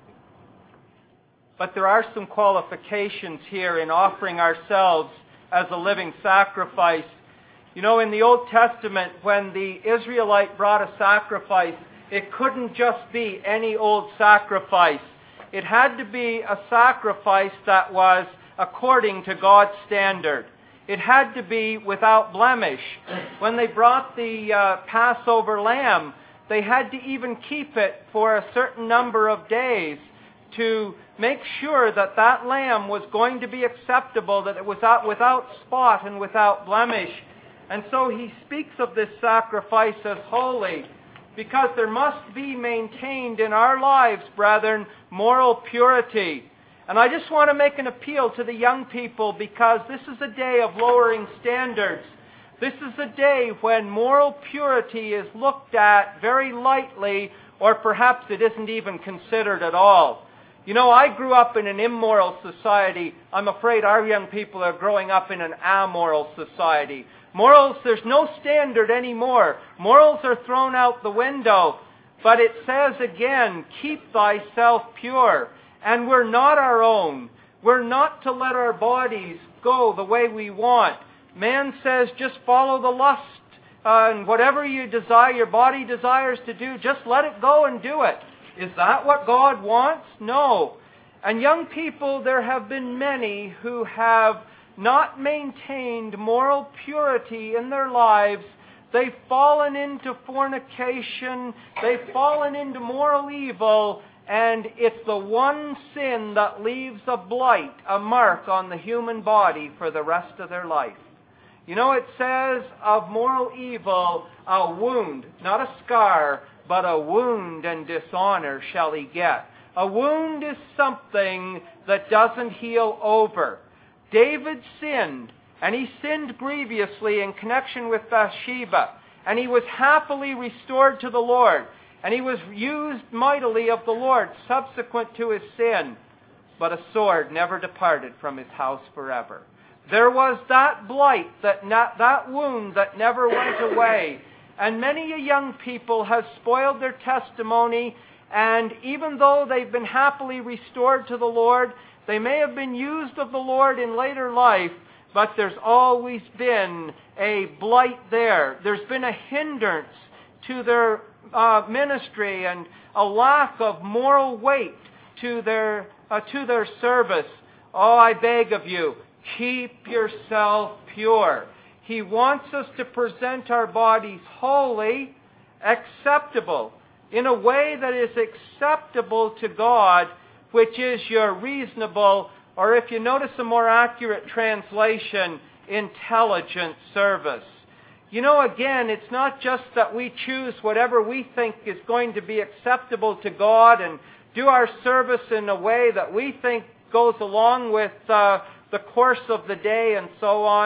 But there are some qualifications here in offering ourselves as a living sacrifice. You know, in the Old Testament, when the Israelite brought a sacrifice, it couldn't just be any old sacrifice. It had to be a sacrifice that was according to God's standard. It had to be without blemish. When they brought the uh, Passover lamb, they had to even keep it for a certain number of days to make sure that that lamb was going to be acceptable, that it was out without spot and without blemish. And so he speaks of this sacrifice as holy, because there must be maintained in our lives, brethren, moral purity. And I just want to make an appeal to the young people, because this is a day of lowering standards. This is a day when moral purity is looked at very lightly, or perhaps it isn't even considered at all. You know, I grew up in an immoral society. I'm afraid our young people are growing up in an amoral society. Morals, there's no standard anymore. Morals are thrown out the window. But it says again, keep thyself pure. And we're not our own. We're not to let our bodies go the way we want. Man says just follow the lust. Uh, and whatever you desire, your body desires to do, just let it go and do it. Is that what God wants? No. And young people, there have been many who have not maintained moral purity in their lives. They've fallen into fornication. They've fallen into moral evil. And it's the one sin that leaves a blight, a mark on the human body for the rest of their life. You know, it says of moral evil, a wound, not a scar, but a wound and dishonor shall he get. A wound is something that doesn't heal over. David sinned, and he sinned grievously in connection with Bathsheba, and he was happily restored to the Lord, and he was used mightily of the Lord subsequent to his sin, but a sword never departed from his house forever. There was that blight, that, not, that wound that never went away, and many a young people have spoiled their testimony, and even though they've been happily restored to the Lord, they may have been used of the Lord in later life, but there's always been a blight there. There's been a hindrance to their uh, ministry and a lack of moral weight to their uh, to their service. Oh, I beg of you, keep yourself pure. He wants us to present our bodies holy, acceptable, in a way that is acceptable to God, which is your reasonable, or if you notice a more accurate translation, intelligent service. You know, again, it's not just that we choose whatever we think is going to be acceptable to God and do our service in a way that we think goes along with uh, the course of the day and so on.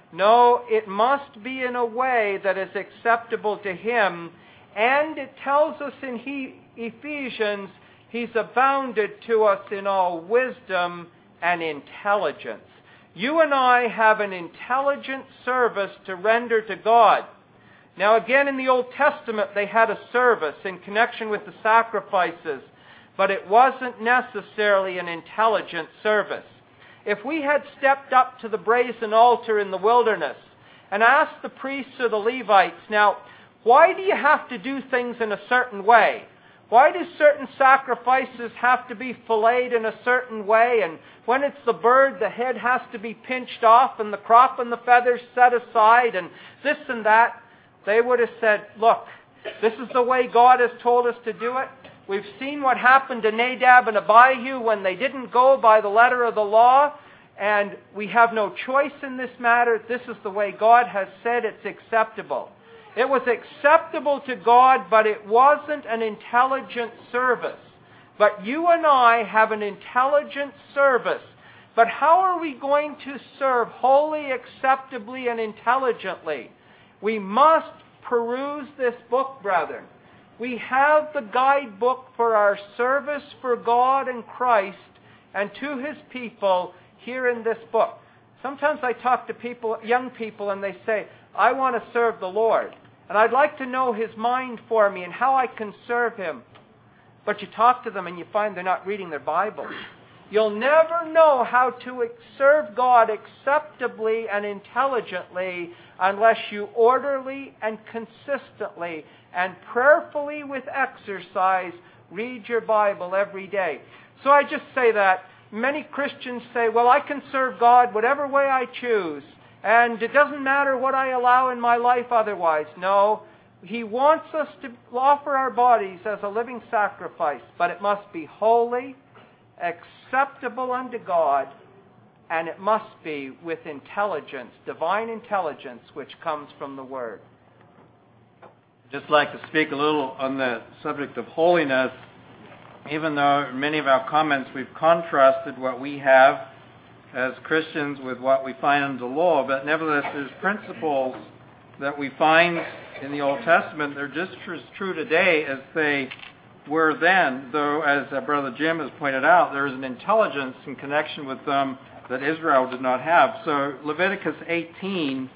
No, it must be in a way that is acceptable to Him. And it tells us in he, Ephesians, He's abounded to us in all wisdom and intelligence. You and I have an intelligent service to render to God. Now again, in the Old Testament, they had a service in connection with the sacrifices, but it wasn't necessarily an intelligent service. If we had stepped up to the brazen altar in the wilderness and asked the priests or the Levites, now, why do you have to do things in a certain way? Why do certain sacrifices have to be filleted in a certain way? And when it's the bird, the head has to be pinched off and the crop and the feathers set aside and this and that. They would have said, look, this is the way God has told us to do it. We've seen what happened to Nadab and Abihu when they didn't go by the letter of the law, and we have no choice in this matter. This is the way God has said it's acceptable. It was acceptable to God, but it wasn't an intelligent service. But you and I have an intelligent service. But how are we going to serve wholly, acceptably, and intelligently? We must peruse this book, brethren. We have the guidebook for our service for God and Christ and to His people here in this book. Sometimes I talk to people, young people, and they say, I want to serve the Lord, and I'd like to know His mind for me and how I can serve Him. But you talk to them and you find they're not reading their Bible. You'll never know how to serve God acceptably and intelligently unless you orderly and consistently and prayerfully with exercise read your Bible every day. So I just say that. Many Christians say, well, I can serve God whatever way I choose, and it doesn't matter what I allow in my life otherwise. No, He wants us to offer our bodies as a living sacrifice, but it must be holy, acceptable unto God, and it must be with intelligence, divine intelligence, which comes from the Word. I'd just like to speak a little on the subject of holiness. Even though in many of our comments we've contrasted what we have as Christians with what we find in the law, but nevertheless there's principles that we find in the Old Testament that are just as true today as they were then, though, as uh, Brother Jim has pointed out, there is an intelligence in connection with them that Israel did not have. So Leviticus eighteen,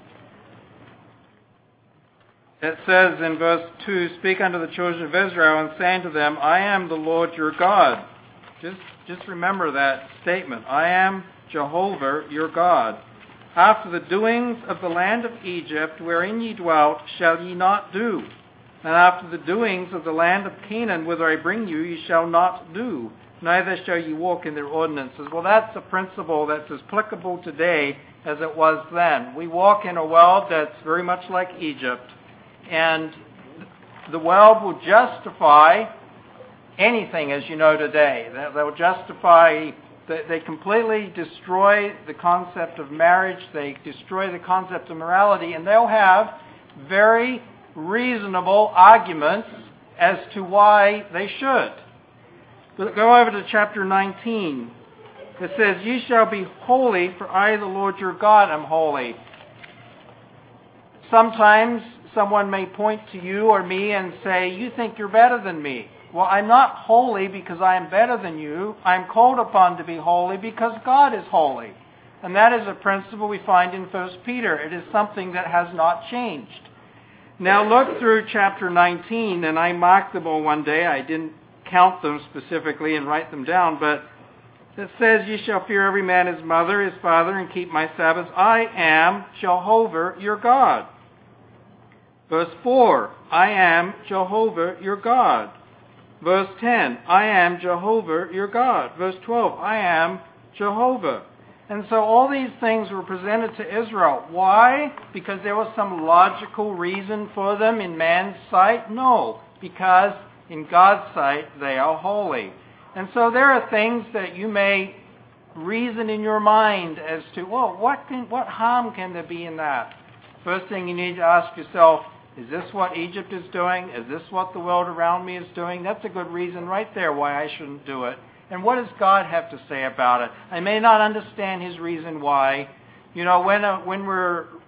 it says in verse two, speak unto the children of Israel and say unto them, I am the Lord your God. Just, just remember that statement. I am Jehovah your God. After the doings of the land of Egypt, wherein ye dwelt, shall ye not do. And after the doings of the land of Canaan, whither I bring you, ye shall not do. Neither shall ye walk in their ordinances. Well, that's a principle that's as applicable today as it was then. We walk in a world that's very much like Egypt. And the world will justify anything, as you know today. They'll justify, they completely destroy the concept of marriage, they destroy the concept of morality, and they'll have very reasonable arguments as to why they should. But go over to chapter nineteen. It says, ye shall be holy, for I, the Lord your God, am holy. Sometimes someone may point to you or me and say, you think you're better than me. Well, I'm not holy because I am better than you. I'm called upon to be holy because God is holy. And that is a principle we find in First Peter. It is something that has not changed. Now look through chapter nineteen, and I marked them all one day. I didn't count them specifically and write them down, but it says, ye shall fear every man his mother, his father, and keep my Sabbaths. I am Jehovah your God. Verse four, I am Jehovah your God. Verse ten, I am Jehovah your God. Verse twelve, I am Jehovah. And so all these things were presented to Israel. Why? Because there was some logical reason for them in man's sight? No, because in God's sight they are holy. And so there are things that you may reason in your mind as to, well, what can, what harm can there be in that? First thing you need to ask yourself, is this what Egypt is doing? Is this what the world around me is doing? That's a good reason right there why I shouldn't do it. And what does God have to say about it? I may not understand His reason why. You know, when uh, when we're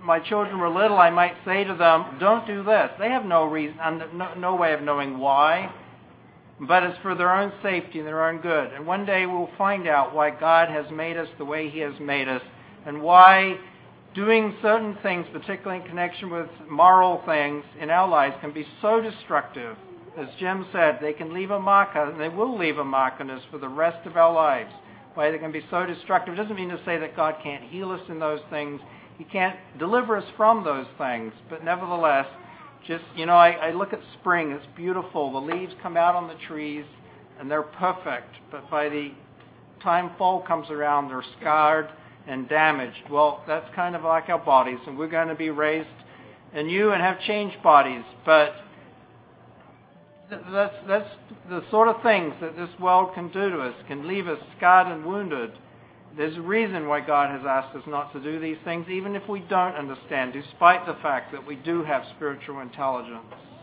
my children were little, I might say to them, don't do this. They have no reason, no, no way of knowing why, but it's for their own safety and their own good. And one day we'll find out why God has made us the way He has made us, and why doing certain things, particularly in connection with moral things in our lives, can be so destructive. As Jim said, they can leave a mark, and they will leave a mark on us for the rest of our lives. Why they can be so destructive. It doesn't mean to say that God can't heal us in those things. He can't deliver us from those things. But nevertheless, just, you know, I, I look at spring. It's beautiful. The leaves come out on the trees, and they're perfect. But by the time fall comes around, they're scarred and damaged. Well, that's kind of like our bodies, and we're going to be raised anew and have changed bodies. But that's, that's the sort of things that this world can do to us, can leave us scarred and wounded. There's a reason why God has asked us not to do these things, even if we don't understand, despite the fact that we do have spiritual intelligence.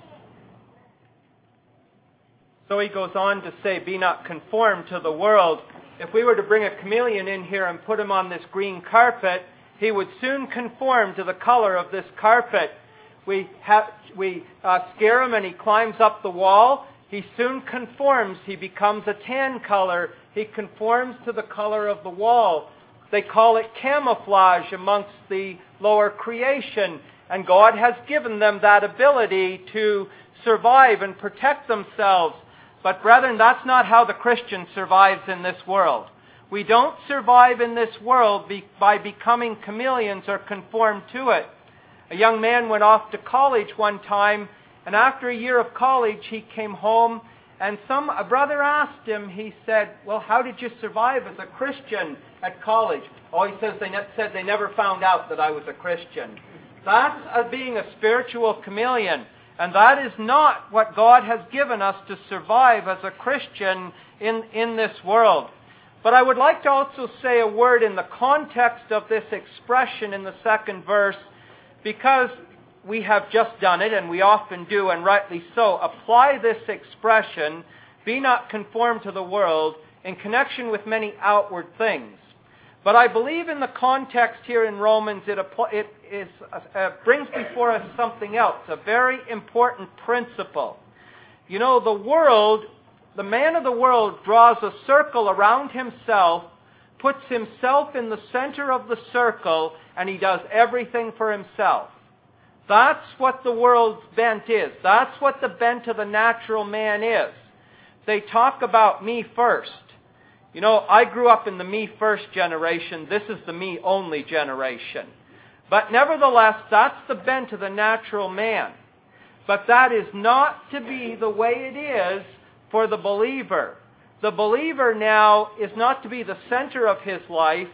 So he goes on to say, be not conformed to the world. If we were to bring a chameleon in here and put him on this green carpet, he would soon conform to the color of this carpet. We, have, we uh, scare him and he climbs up the wall. He soon conforms. He becomes a tan color. He conforms to the color of the wall. They call it camouflage amongst the lower creation. And God has given them that ability to survive and protect themselves. But brethren, that's not how the Christian survives in this world. We don't survive in this world be, by becoming chameleons or conform to it. A young man went off to college one time, and after a year of college, he came home, and some a brother asked him, he said, well, how did you survive as a Christian at college? Oh, he says they ne- said they never found out that I was a Christian. That's uh, being a spiritual chameleon. And that is not what God has given us to survive as a Christian in, in this world. But I would like to also say a word in the context of this expression in the second verse, because we have just done it, and we often do, and rightly so. Apply this expression, be not conformed to the world, in connection with many outward things. But I believe in the context here in Romans, it, it is, uh, brings before us something else, a very important principle. You know, the world, the man of the world draws a circle around himself, puts himself in the center of the circle, and he does everything for himself. That's what the world's bent is. That's what the bent of the natural man is. They talk about me first. You know, I grew up in the me first generation. This is the me only generation. But nevertheless, that's the bent of the natural man. But that is not to be the way it is for the believer. The believer now is not to be the center of his life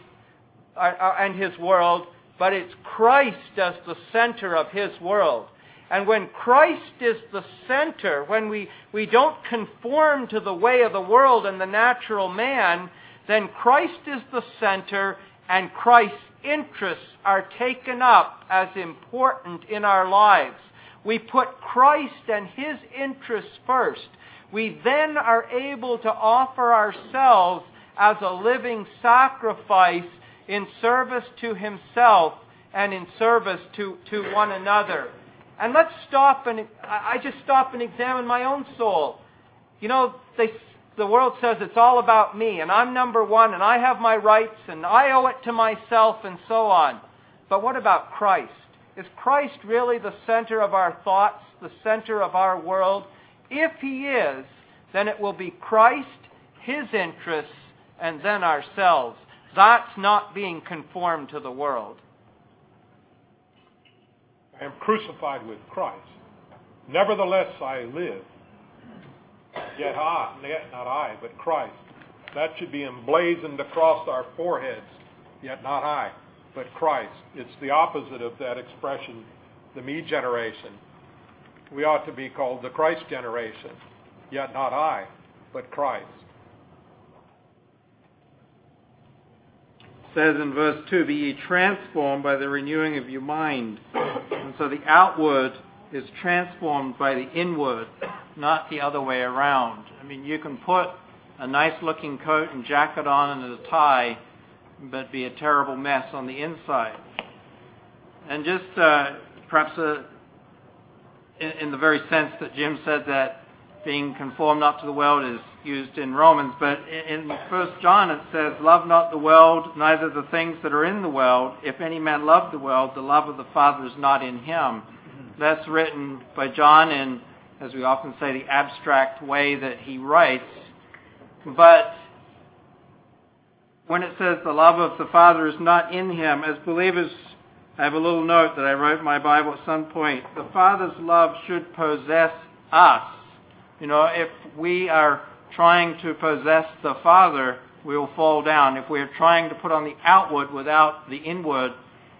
and his world, but it's Christ as the center of his world. And when Christ is the center, when we, we don't conform to the way of the world and the natural man, then Christ is the center, and Christ's interests are taken up as important in our lives. We put Christ and His interests first. We then are able to offer ourselves as a living sacrifice in service to Himself and in service to, to one another. And let's stop and, I just stop and examine my own soul. You know, they, the world says it's all about me, and I'm number one, and I have my rights, and I owe it to myself, and so on. But what about Christ? Is Christ really the center of our thoughts, the center of our world? If He is, then it will be Christ, His interests, and then ourselves. That's not being conformed to the world. I am crucified with Christ. Nevertheless I live. Yet I, yet not I, but Christ. That should be emblazoned across our foreheads. Yet not I, but Christ. It's the opposite of that expression, the me generation. We ought to be called the Christ generation. Yet not I, but Christ. Says in verse two, be ye transformed by the renewing of your mind. And so the outward is transformed by the inward, not the other way around. I mean, you can put a nice looking coat and jacket on and a tie, but be a terrible mess on the inside. And just uh, perhaps uh, in, in the very sense that Jim said that being conformed not to the world is used in Romans, but in, in First John it says, love not the world, neither the things that are in the world. If any man love the world, the love of the Father is not in him. That's written by John in, as we often say, the abstract way that he writes. But when it says the love of the Father is not in him, as believers, I have a little note that I wrote in my Bible at some point. The Father's love should possess us. You know, if we are trying to possess the Father, we will fall down. If we are trying to put on the outward without the inward,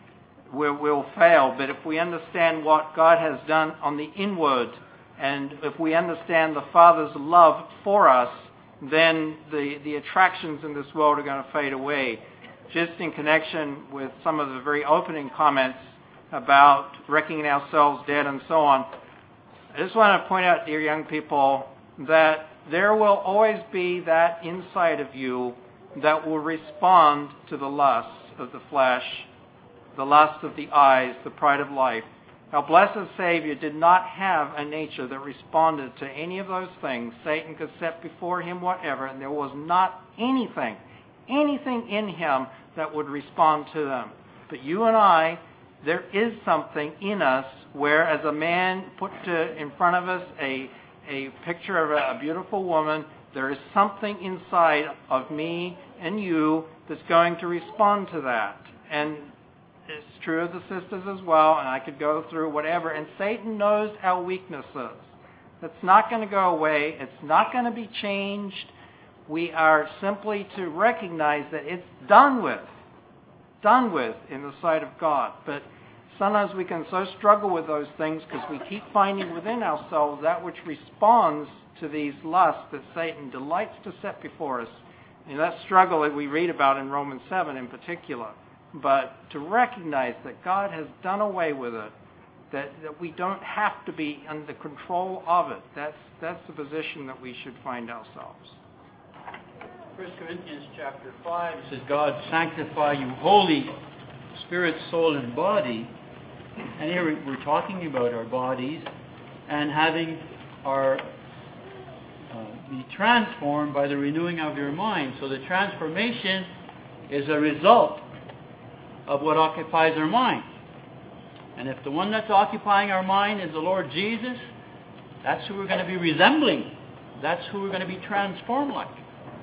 we will fail. But if we understand what God has done on the inward, and if we understand the Father's love for us, then the, the attractions in this world are going to fade away. Just in connection with some of the very opening comments about reckoning ourselves dead and so on, I just want to point out, dear young people, that there will always be that inside of you that will respond to the lusts of the flesh, the lust of the eyes, the pride of life. Our blessed Savior did not have a nature that responded to any of those things. Satan could set before him whatever, and there was not anything, anything in him that would respond to them. But you and I, there is something in us where, as a man put to, in front of us a, a picture of a, a beautiful woman, there is something inside of me and you that's going to respond to that. And it's true of the sisters as well, and I could go through whatever. And Satan knows our weaknesses. That's not going to go away. It's not going to be changed. We are simply to recognize that it's done with. Done with in the sight of God. But sometimes we can so struggle with those things because we keep finding within ourselves that which responds to these lusts that Satan delights to set before us. And that struggle that we read about in Romans seven in particular. But to recognize that God has done away with it, that, that we don't have to be under control of it, that's, that's the position that we should find ourselves. First Corinthians chapter five says, God sanctify you wholly, spirit, soul, and body. And here we're talking about our bodies and having our uh, be transformed by the renewing of your mind. So the transformation is a result of what occupies our mind. And if the one that's occupying our mind is the Lord Jesus, that's who we're going to be resembling. That's who we're going to be transformed like.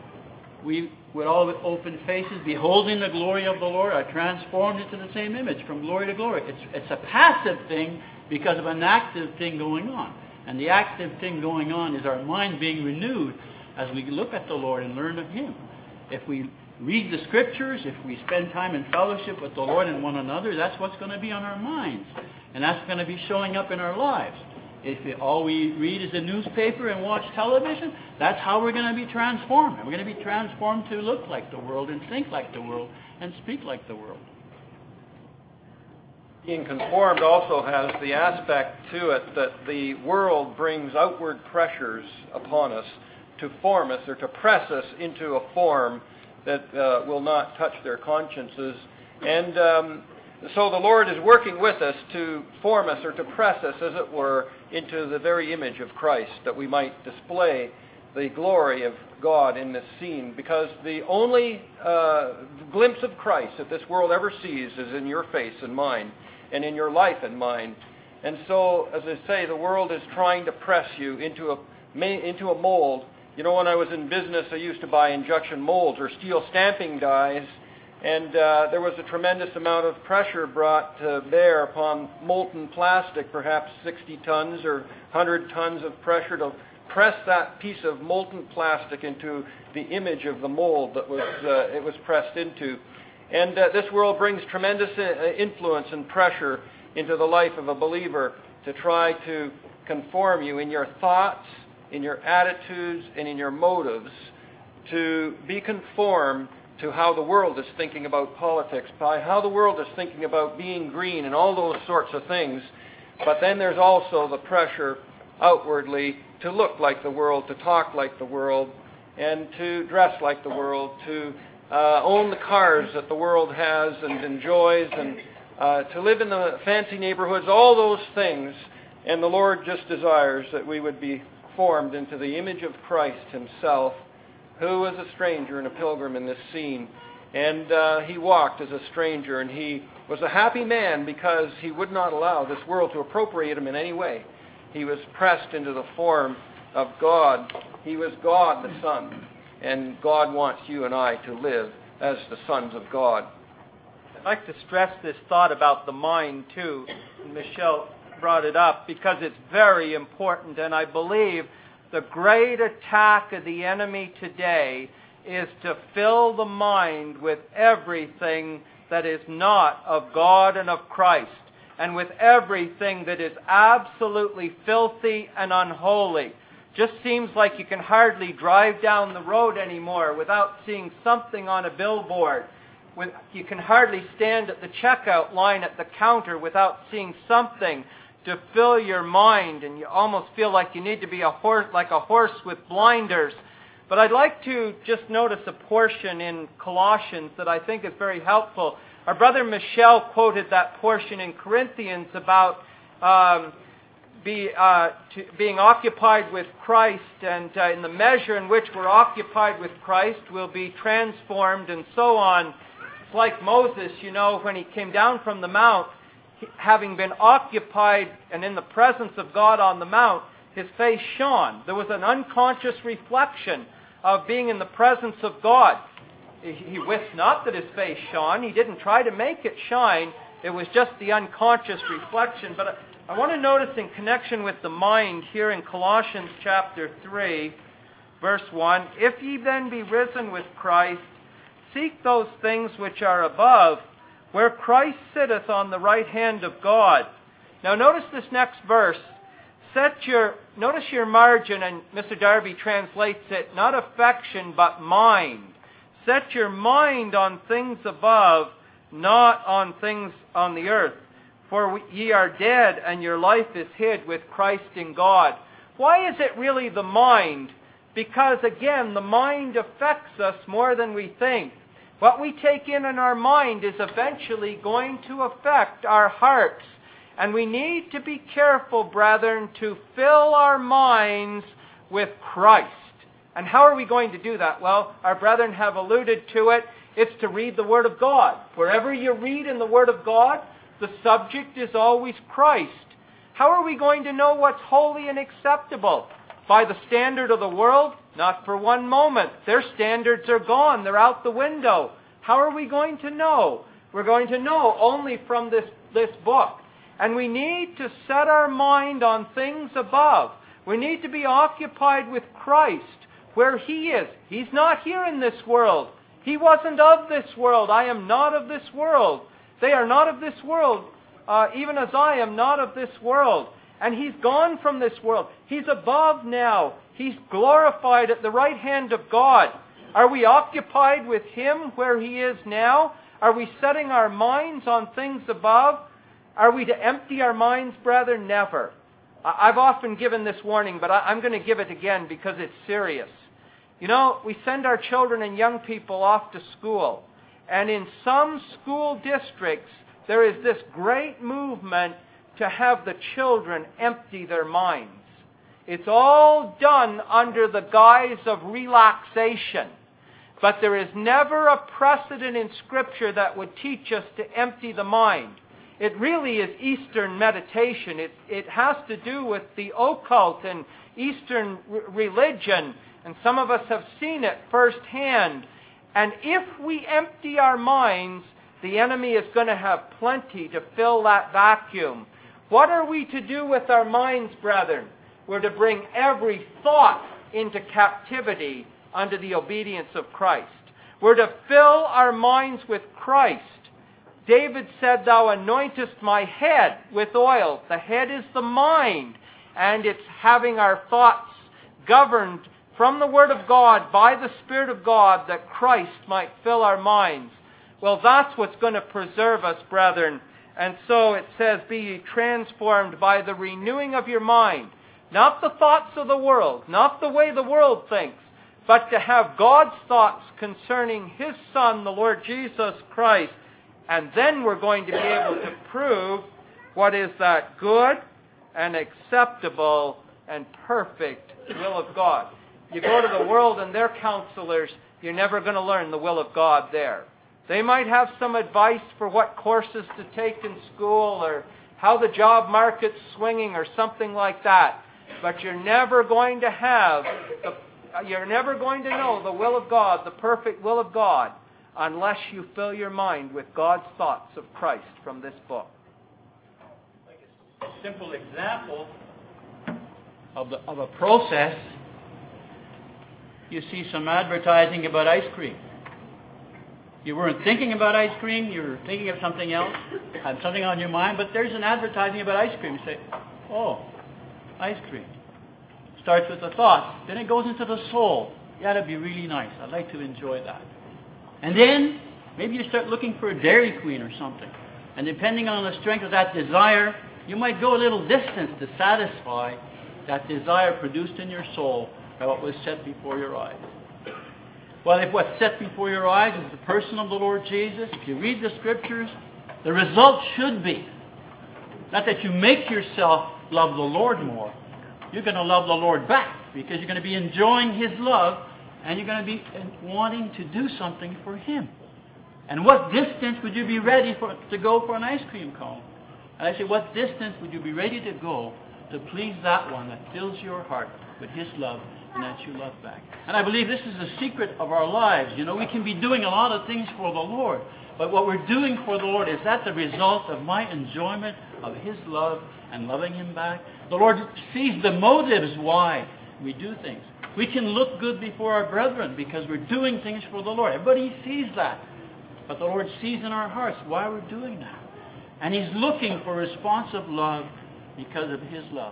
We, with all open faces, beholding the glory of the Lord, are transformed into the same image from glory to glory. It's, it's a passive thing because of an active thing going on. And the active thing going on is our mind being renewed as we look at the Lord and learn of Him. If we read the Scriptures, if we spend time in fellowship with the Lord and one another, that's what's going to be on our minds. And that's going to be showing up in our lives. If it, all we read is a newspaper and watch television, that's how we're going to be transformed. We're going to be transformed to look like the world and think like the world and speak like the world. Being conformed also has the aspect to it that the world brings outward pressures upon us to form us or to press us into a form that uh, will not touch their consciences. And um, so the Lord is working with us to form us or to press us, as it were, into the very image of Christ, that we might display the glory of God in this scene. Because the only uh, glimpse of Christ that this world ever sees is in your face and mine, and in your life and mine. And so, as I say, the world is trying to press you into a into a mold. You know, when I was in business, I used to buy injection molds or steel stamping dies, and uh, there was a tremendous amount of pressure brought to bear upon molten plastic, perhaps sixty tons or one hundred tons of pressure to press that piece of molten plastic into the image of the mold that was uh, it was pressed into. And uh, this world brings tremendous influence and pressure into the life of a believer to try to conform you in your thoughts, in your attitudes, and in your motives, to be conformed to how the world is thinking about politics, by how the world is thinking about being green and all those sorts of things. But then there's also the pressure outwardly to look like the world, to talk like the world, and to dress like the world, to Uh, own the cars that the world has and enjoys, and uh, to live in the fancy neighborhoods, all those things. And the Lord just desires that we would be formed into the image of Christ himself, who was a stranger and a pilgrim in this scene. And uh, he walked as a stranger, and he was a happy man because he would not allow this world to appropriate him in any way. He was pressed into the form of God. He was God the Son, and God wants you and I to live as the sons of God. I'd like to stress this thought about the mind, too. Michelle brought it up because it's very important, and I believe the great attack of the enemy today is to fill the mind with everything that is not of God and of Christ, and with everything that is absolutely filthy and unholy. Just seems like you can hardly drive down the road anymore without seeing something on a billboard. With, you can hardly stand at the checkout line at the counter without seeing something to fill your mind, and you almost feel like you need to be a horse, like a horse with blinders. But I'd like to just notice a portion in Colossians that I think is very helpful. Our brother Michel quoted that portion in Corinthians about um, be, uh, to, being occupied with Christ, and uh, in the measure in which we're occupied with Christ, we'll be transformed and so on. It's like Moses, you know, when he came down from the mount, having been occupied and in the presence of God on the mount, his face shone. There was an unconscious reflection of being in the presence of God. He wist not that his face shone. He didn't try to make it shine. It was just the unconscious reflection. But I want to notice in connection with the mind here in Colossians chapter three, verse one, "If ye then be risen with Christ, seek those things which are above, where Christ sitteth on the right hand of God." Now notice this next verse. Set your, notice your margin, and Mister Darby translates it, not affection, but mind. Set your mind on things above, not on things on the earth. For ye are dead, and your life is hid with Christ in God. Why is it really the mind? Because, again, the mind affects us more than we think. What we take in in our mind is eventually going to affect our hearts. And we need to be careful, brethren, to fill our minds with Christ. And how are we going to do that? Well, our brethren have alluded to it. It's to read the Word of God. Wherever you read in the Word of God, the subject is always Christ. How are we going to know what's holy and acceptable? By the standard of the world? Not for one moment. Their standards are gone. They're out the window. How are we going to know? We're going to know only from this, this book. And we need to set our mind on things above. We need to be occupied with Christ, where He is. He's not here in this world. He wasn't of this world. I am not of this world. They are not of this world, uh, even as I am not of this world. And He's gone from this world. He's above now. He's glorified at the right hand of God. Are we occupied with Him where He is now? Are we setting our minds on things above? Are we to empty our minds, brethren? Never. I've often given this warning, but I'm going to give it again because it's serious. You know, we send our children and young people off to school, and in some school districts, there is this great movement to have the children empty their minds. It's all done under the guise of relaxation. But there is never a precedent in Scripture that would teach us to empty the mind. It really is Eastern meditation. It, it has to do with the occult and Eastern r- religion, and some of us have seen it firsthand. And if we empty our minds, the enemy is going to have plenty to fill that vacuum. What are we to do with our minds, brethren? We're to bring every thought into captivity under the obedience of Christ. We're to fill our minds with Christ. David said, "Thou anointest my head with oil." The head is the mind, and it's having our thoughts governed from the Word of God by the Spirit of God that Christ might fill our minds. Well, that's what's going to preserve us, brethren. And so it says, "Be ye transformed by the renewing of your mind." Not the thoughts of the world, not the way the world thinks, but to have God's thoughts concerning His Son, the Lord Jesus Christ, And then we're going to be able to prove what is that good and acceptable and perfect will of God. You go to the world and their counselors, you're never going to learn the will of God there. They might have some advice for what courses to take in school or how the job market's swinging or something like that. But you're never going to have, the, you're never going to know the will of God, the perfect will of God, unless you fill your mind with God's thoughts of Christ from this book. A simple example of, the, of a process, you see some advertising about ice cream. You weren't thinking about ice cream, you were thinking of something else, had something on your mind, but there's an advertising about ice cream. You say, oh, ice cream. Starts with the thought, then it goes into the soul. Yeah, that'd be really nice. I'd like to enjoy that. And then, maybe you start looking for a Dairy Queen or something. And depending on the strength of that desire, you might go a little distance to satisfy that desire produced in your soul by what was set before your eyes. Well, if what's set before your eyes is the person of the Lord Jesus, if you read the Scriptures, the result should be, not that you make yourself love the Lord more, you're going to love the Lord back, because you're going to be enjoying His love, and you're going to be wanting to do something for Him. And what distance would you be ready for, to go for an ice cream cone? And I say, what distance would you be ready to go to please that one that fills your heart with His love and that you love back? And I believe this is the secret of our lives. You know, we can be doing a lot of things for the Lord, but what we're doing for the Lord, is that the result of my enjoyment of His love and loving Him back? The Lord sees the motives why we do things. We can look good before our brethren because we're doing things for the Lord. Everybody sees that. But the Lord sees in our hearts why we're doing that. And He's looking for responsive love because of His love.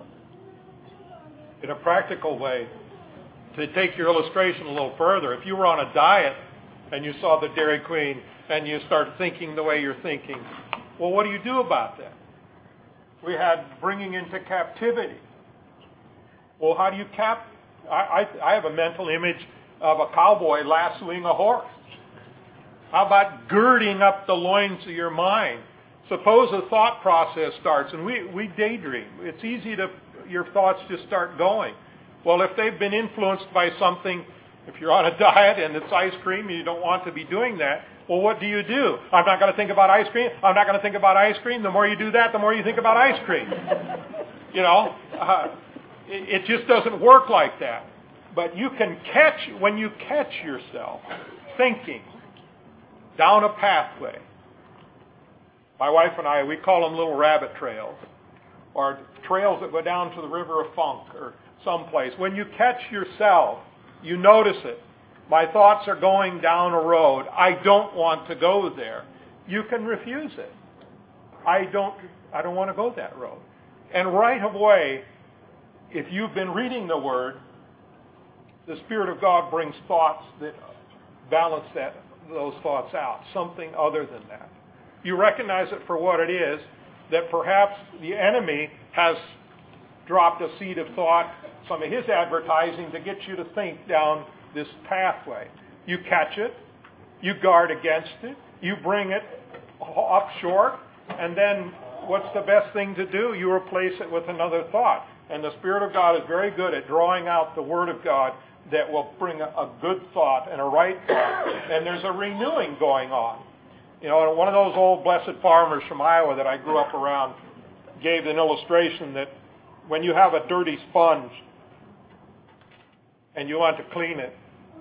In a practical way, to take your illustration a little further, if you were on a diet and you saw the Dairy Queen and you start thinking the way you're thinking, well, what do you do about that? We had bringing into captivity. Well, how do you cap? I, I, I have a mental image of a cowboy lassoing a horse. How about girding up the loins of your mind? Suppose a thought process starts, and we, we daydream. It's easy to, your thoughts just start going. Well, if they've been influenced by something, if you're on a diet and it's ice cream and you don't want to be doing that, well, what do you do? I'm not going to think about ice cream. I'm not going to think about ice cream. The more you do that, the more you think about ice cream. You know, uh, it, it just doesn't work like that. But you can catch, when you catch yourself thinking down a pathway. My wife and I, we call them little rabbit trails, or trails that go down to the River of Funk or someplace. When you catch yourself, you notice it. My thoughts are going down a road. I don't want to go there. You can refuse it. I don't, I don't want to go that road. And right away, if you've been reading the Word, the Spirit of God brings thoughts that balance that, those thoughts out, something other than that. You recognize it for what it is, that perhaps the enemy has dropped a seed of thought, some of his advertising, to get you to think down this pathway. You catch it, you guard against it, you bring it up short, and then what's the best thing to do? You replace it with another thought. And the Spirit of God is very good at drawing out the Word of God that will bring a, a good thought and a right thought. And there's a renewing going on. You know, one of those old blessed farmers from Iowa that I grew up around gave an illustration that when you have a dirty sponge and you want to clean it,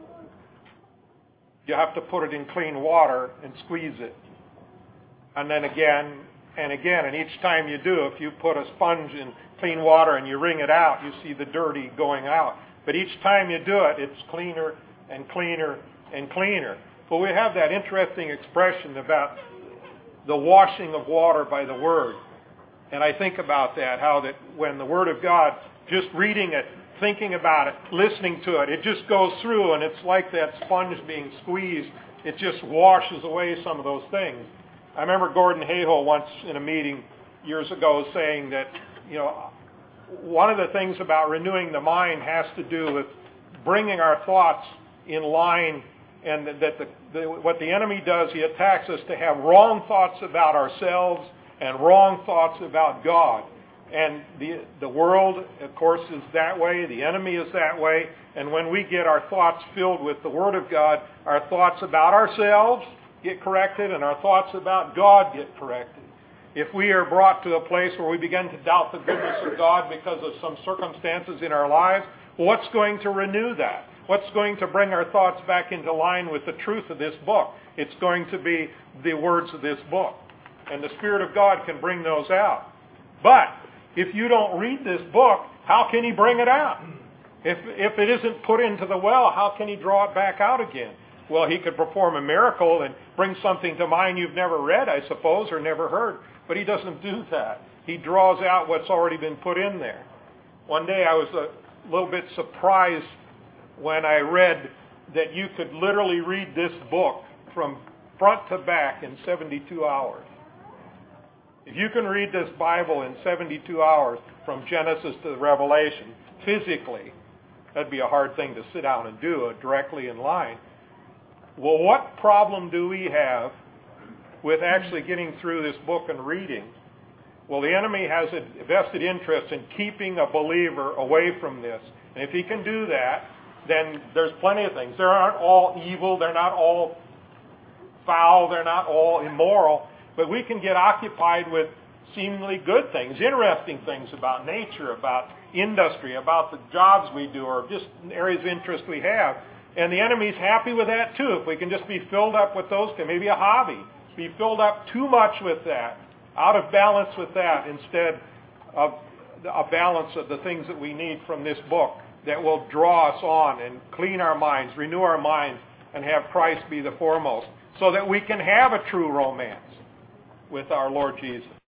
you have to put it in clean water and squeeze it. And then again and again. And each time you do, if you put a sponge in clean water and you wring it out, you see the dirty going out. But each time you do it, it's cleaner and cleaner and cleaner. But we have that interesting expression about the washing of water by the Word. And I think about that, how that when the Word of God, just reading it, thinking about it, listening to it, it just goes through, and it's like that sponge being squeezed. It just washes away some of those things. I remember Gordon Hayhoe once in a meeting years ago saying that, you know, one of the things about renewing the mind has to do with bringing our thoughts in line and that the, the, what the enemy does, he attacks us to have wrong thoughts about ourselves and wrong thoughts about God. And the, the world, of course, is that way. The enemy is that way. And when we get our thoughts filled with the Word of God, our thoughts about ourselves get corrected and our thoughts about God get corrected. If we are brought to a place where we begin to doubt the goodness of God because of some circumstances in our lives, well, what's going to renew that? What's going to bring our thoughts back into line with the truth of this book? It's going to be the words of this book. And the Spirit of God can bring those out. But if you don't read this book, how can He bring it out? If, if it isn't put into the well, how can He draw it back out again? Well, He could perform a miracle and bring something to mind you've never read, I suppose, or never heard. But He doesn't do that. He draws out what's already been put in there. One day I was a little bit surprised when I read that you could literally read this book from front to back in seventy-two hours. If you can read this Bible in seventy-two hours from Genesis to Revelation, physically, that'd be a hard thing to sit down and do it directly in line. Well, what problem do we have with actually getting through this book and reading? Well, the enemy has a vested interest in keeping a believer away from this. And if he can do that, then there's plenty of things. They aren't all evil. They're not all foul. They're not all immoral. But we can get occupied with seemingly good things, interesting things about nature, about industry, about the jobs we do, or just areas of interest we have. And the enemy's happy with that too. If we can just be filled up with those, maybe a hobby, be filled up too much with that, out of balance with that, instead of a balance of the things that we need from this book that will draw us on and clean our minds, renew our minds, and have Christ be the foremost, so that we can have a true romance with our Lord Jesus.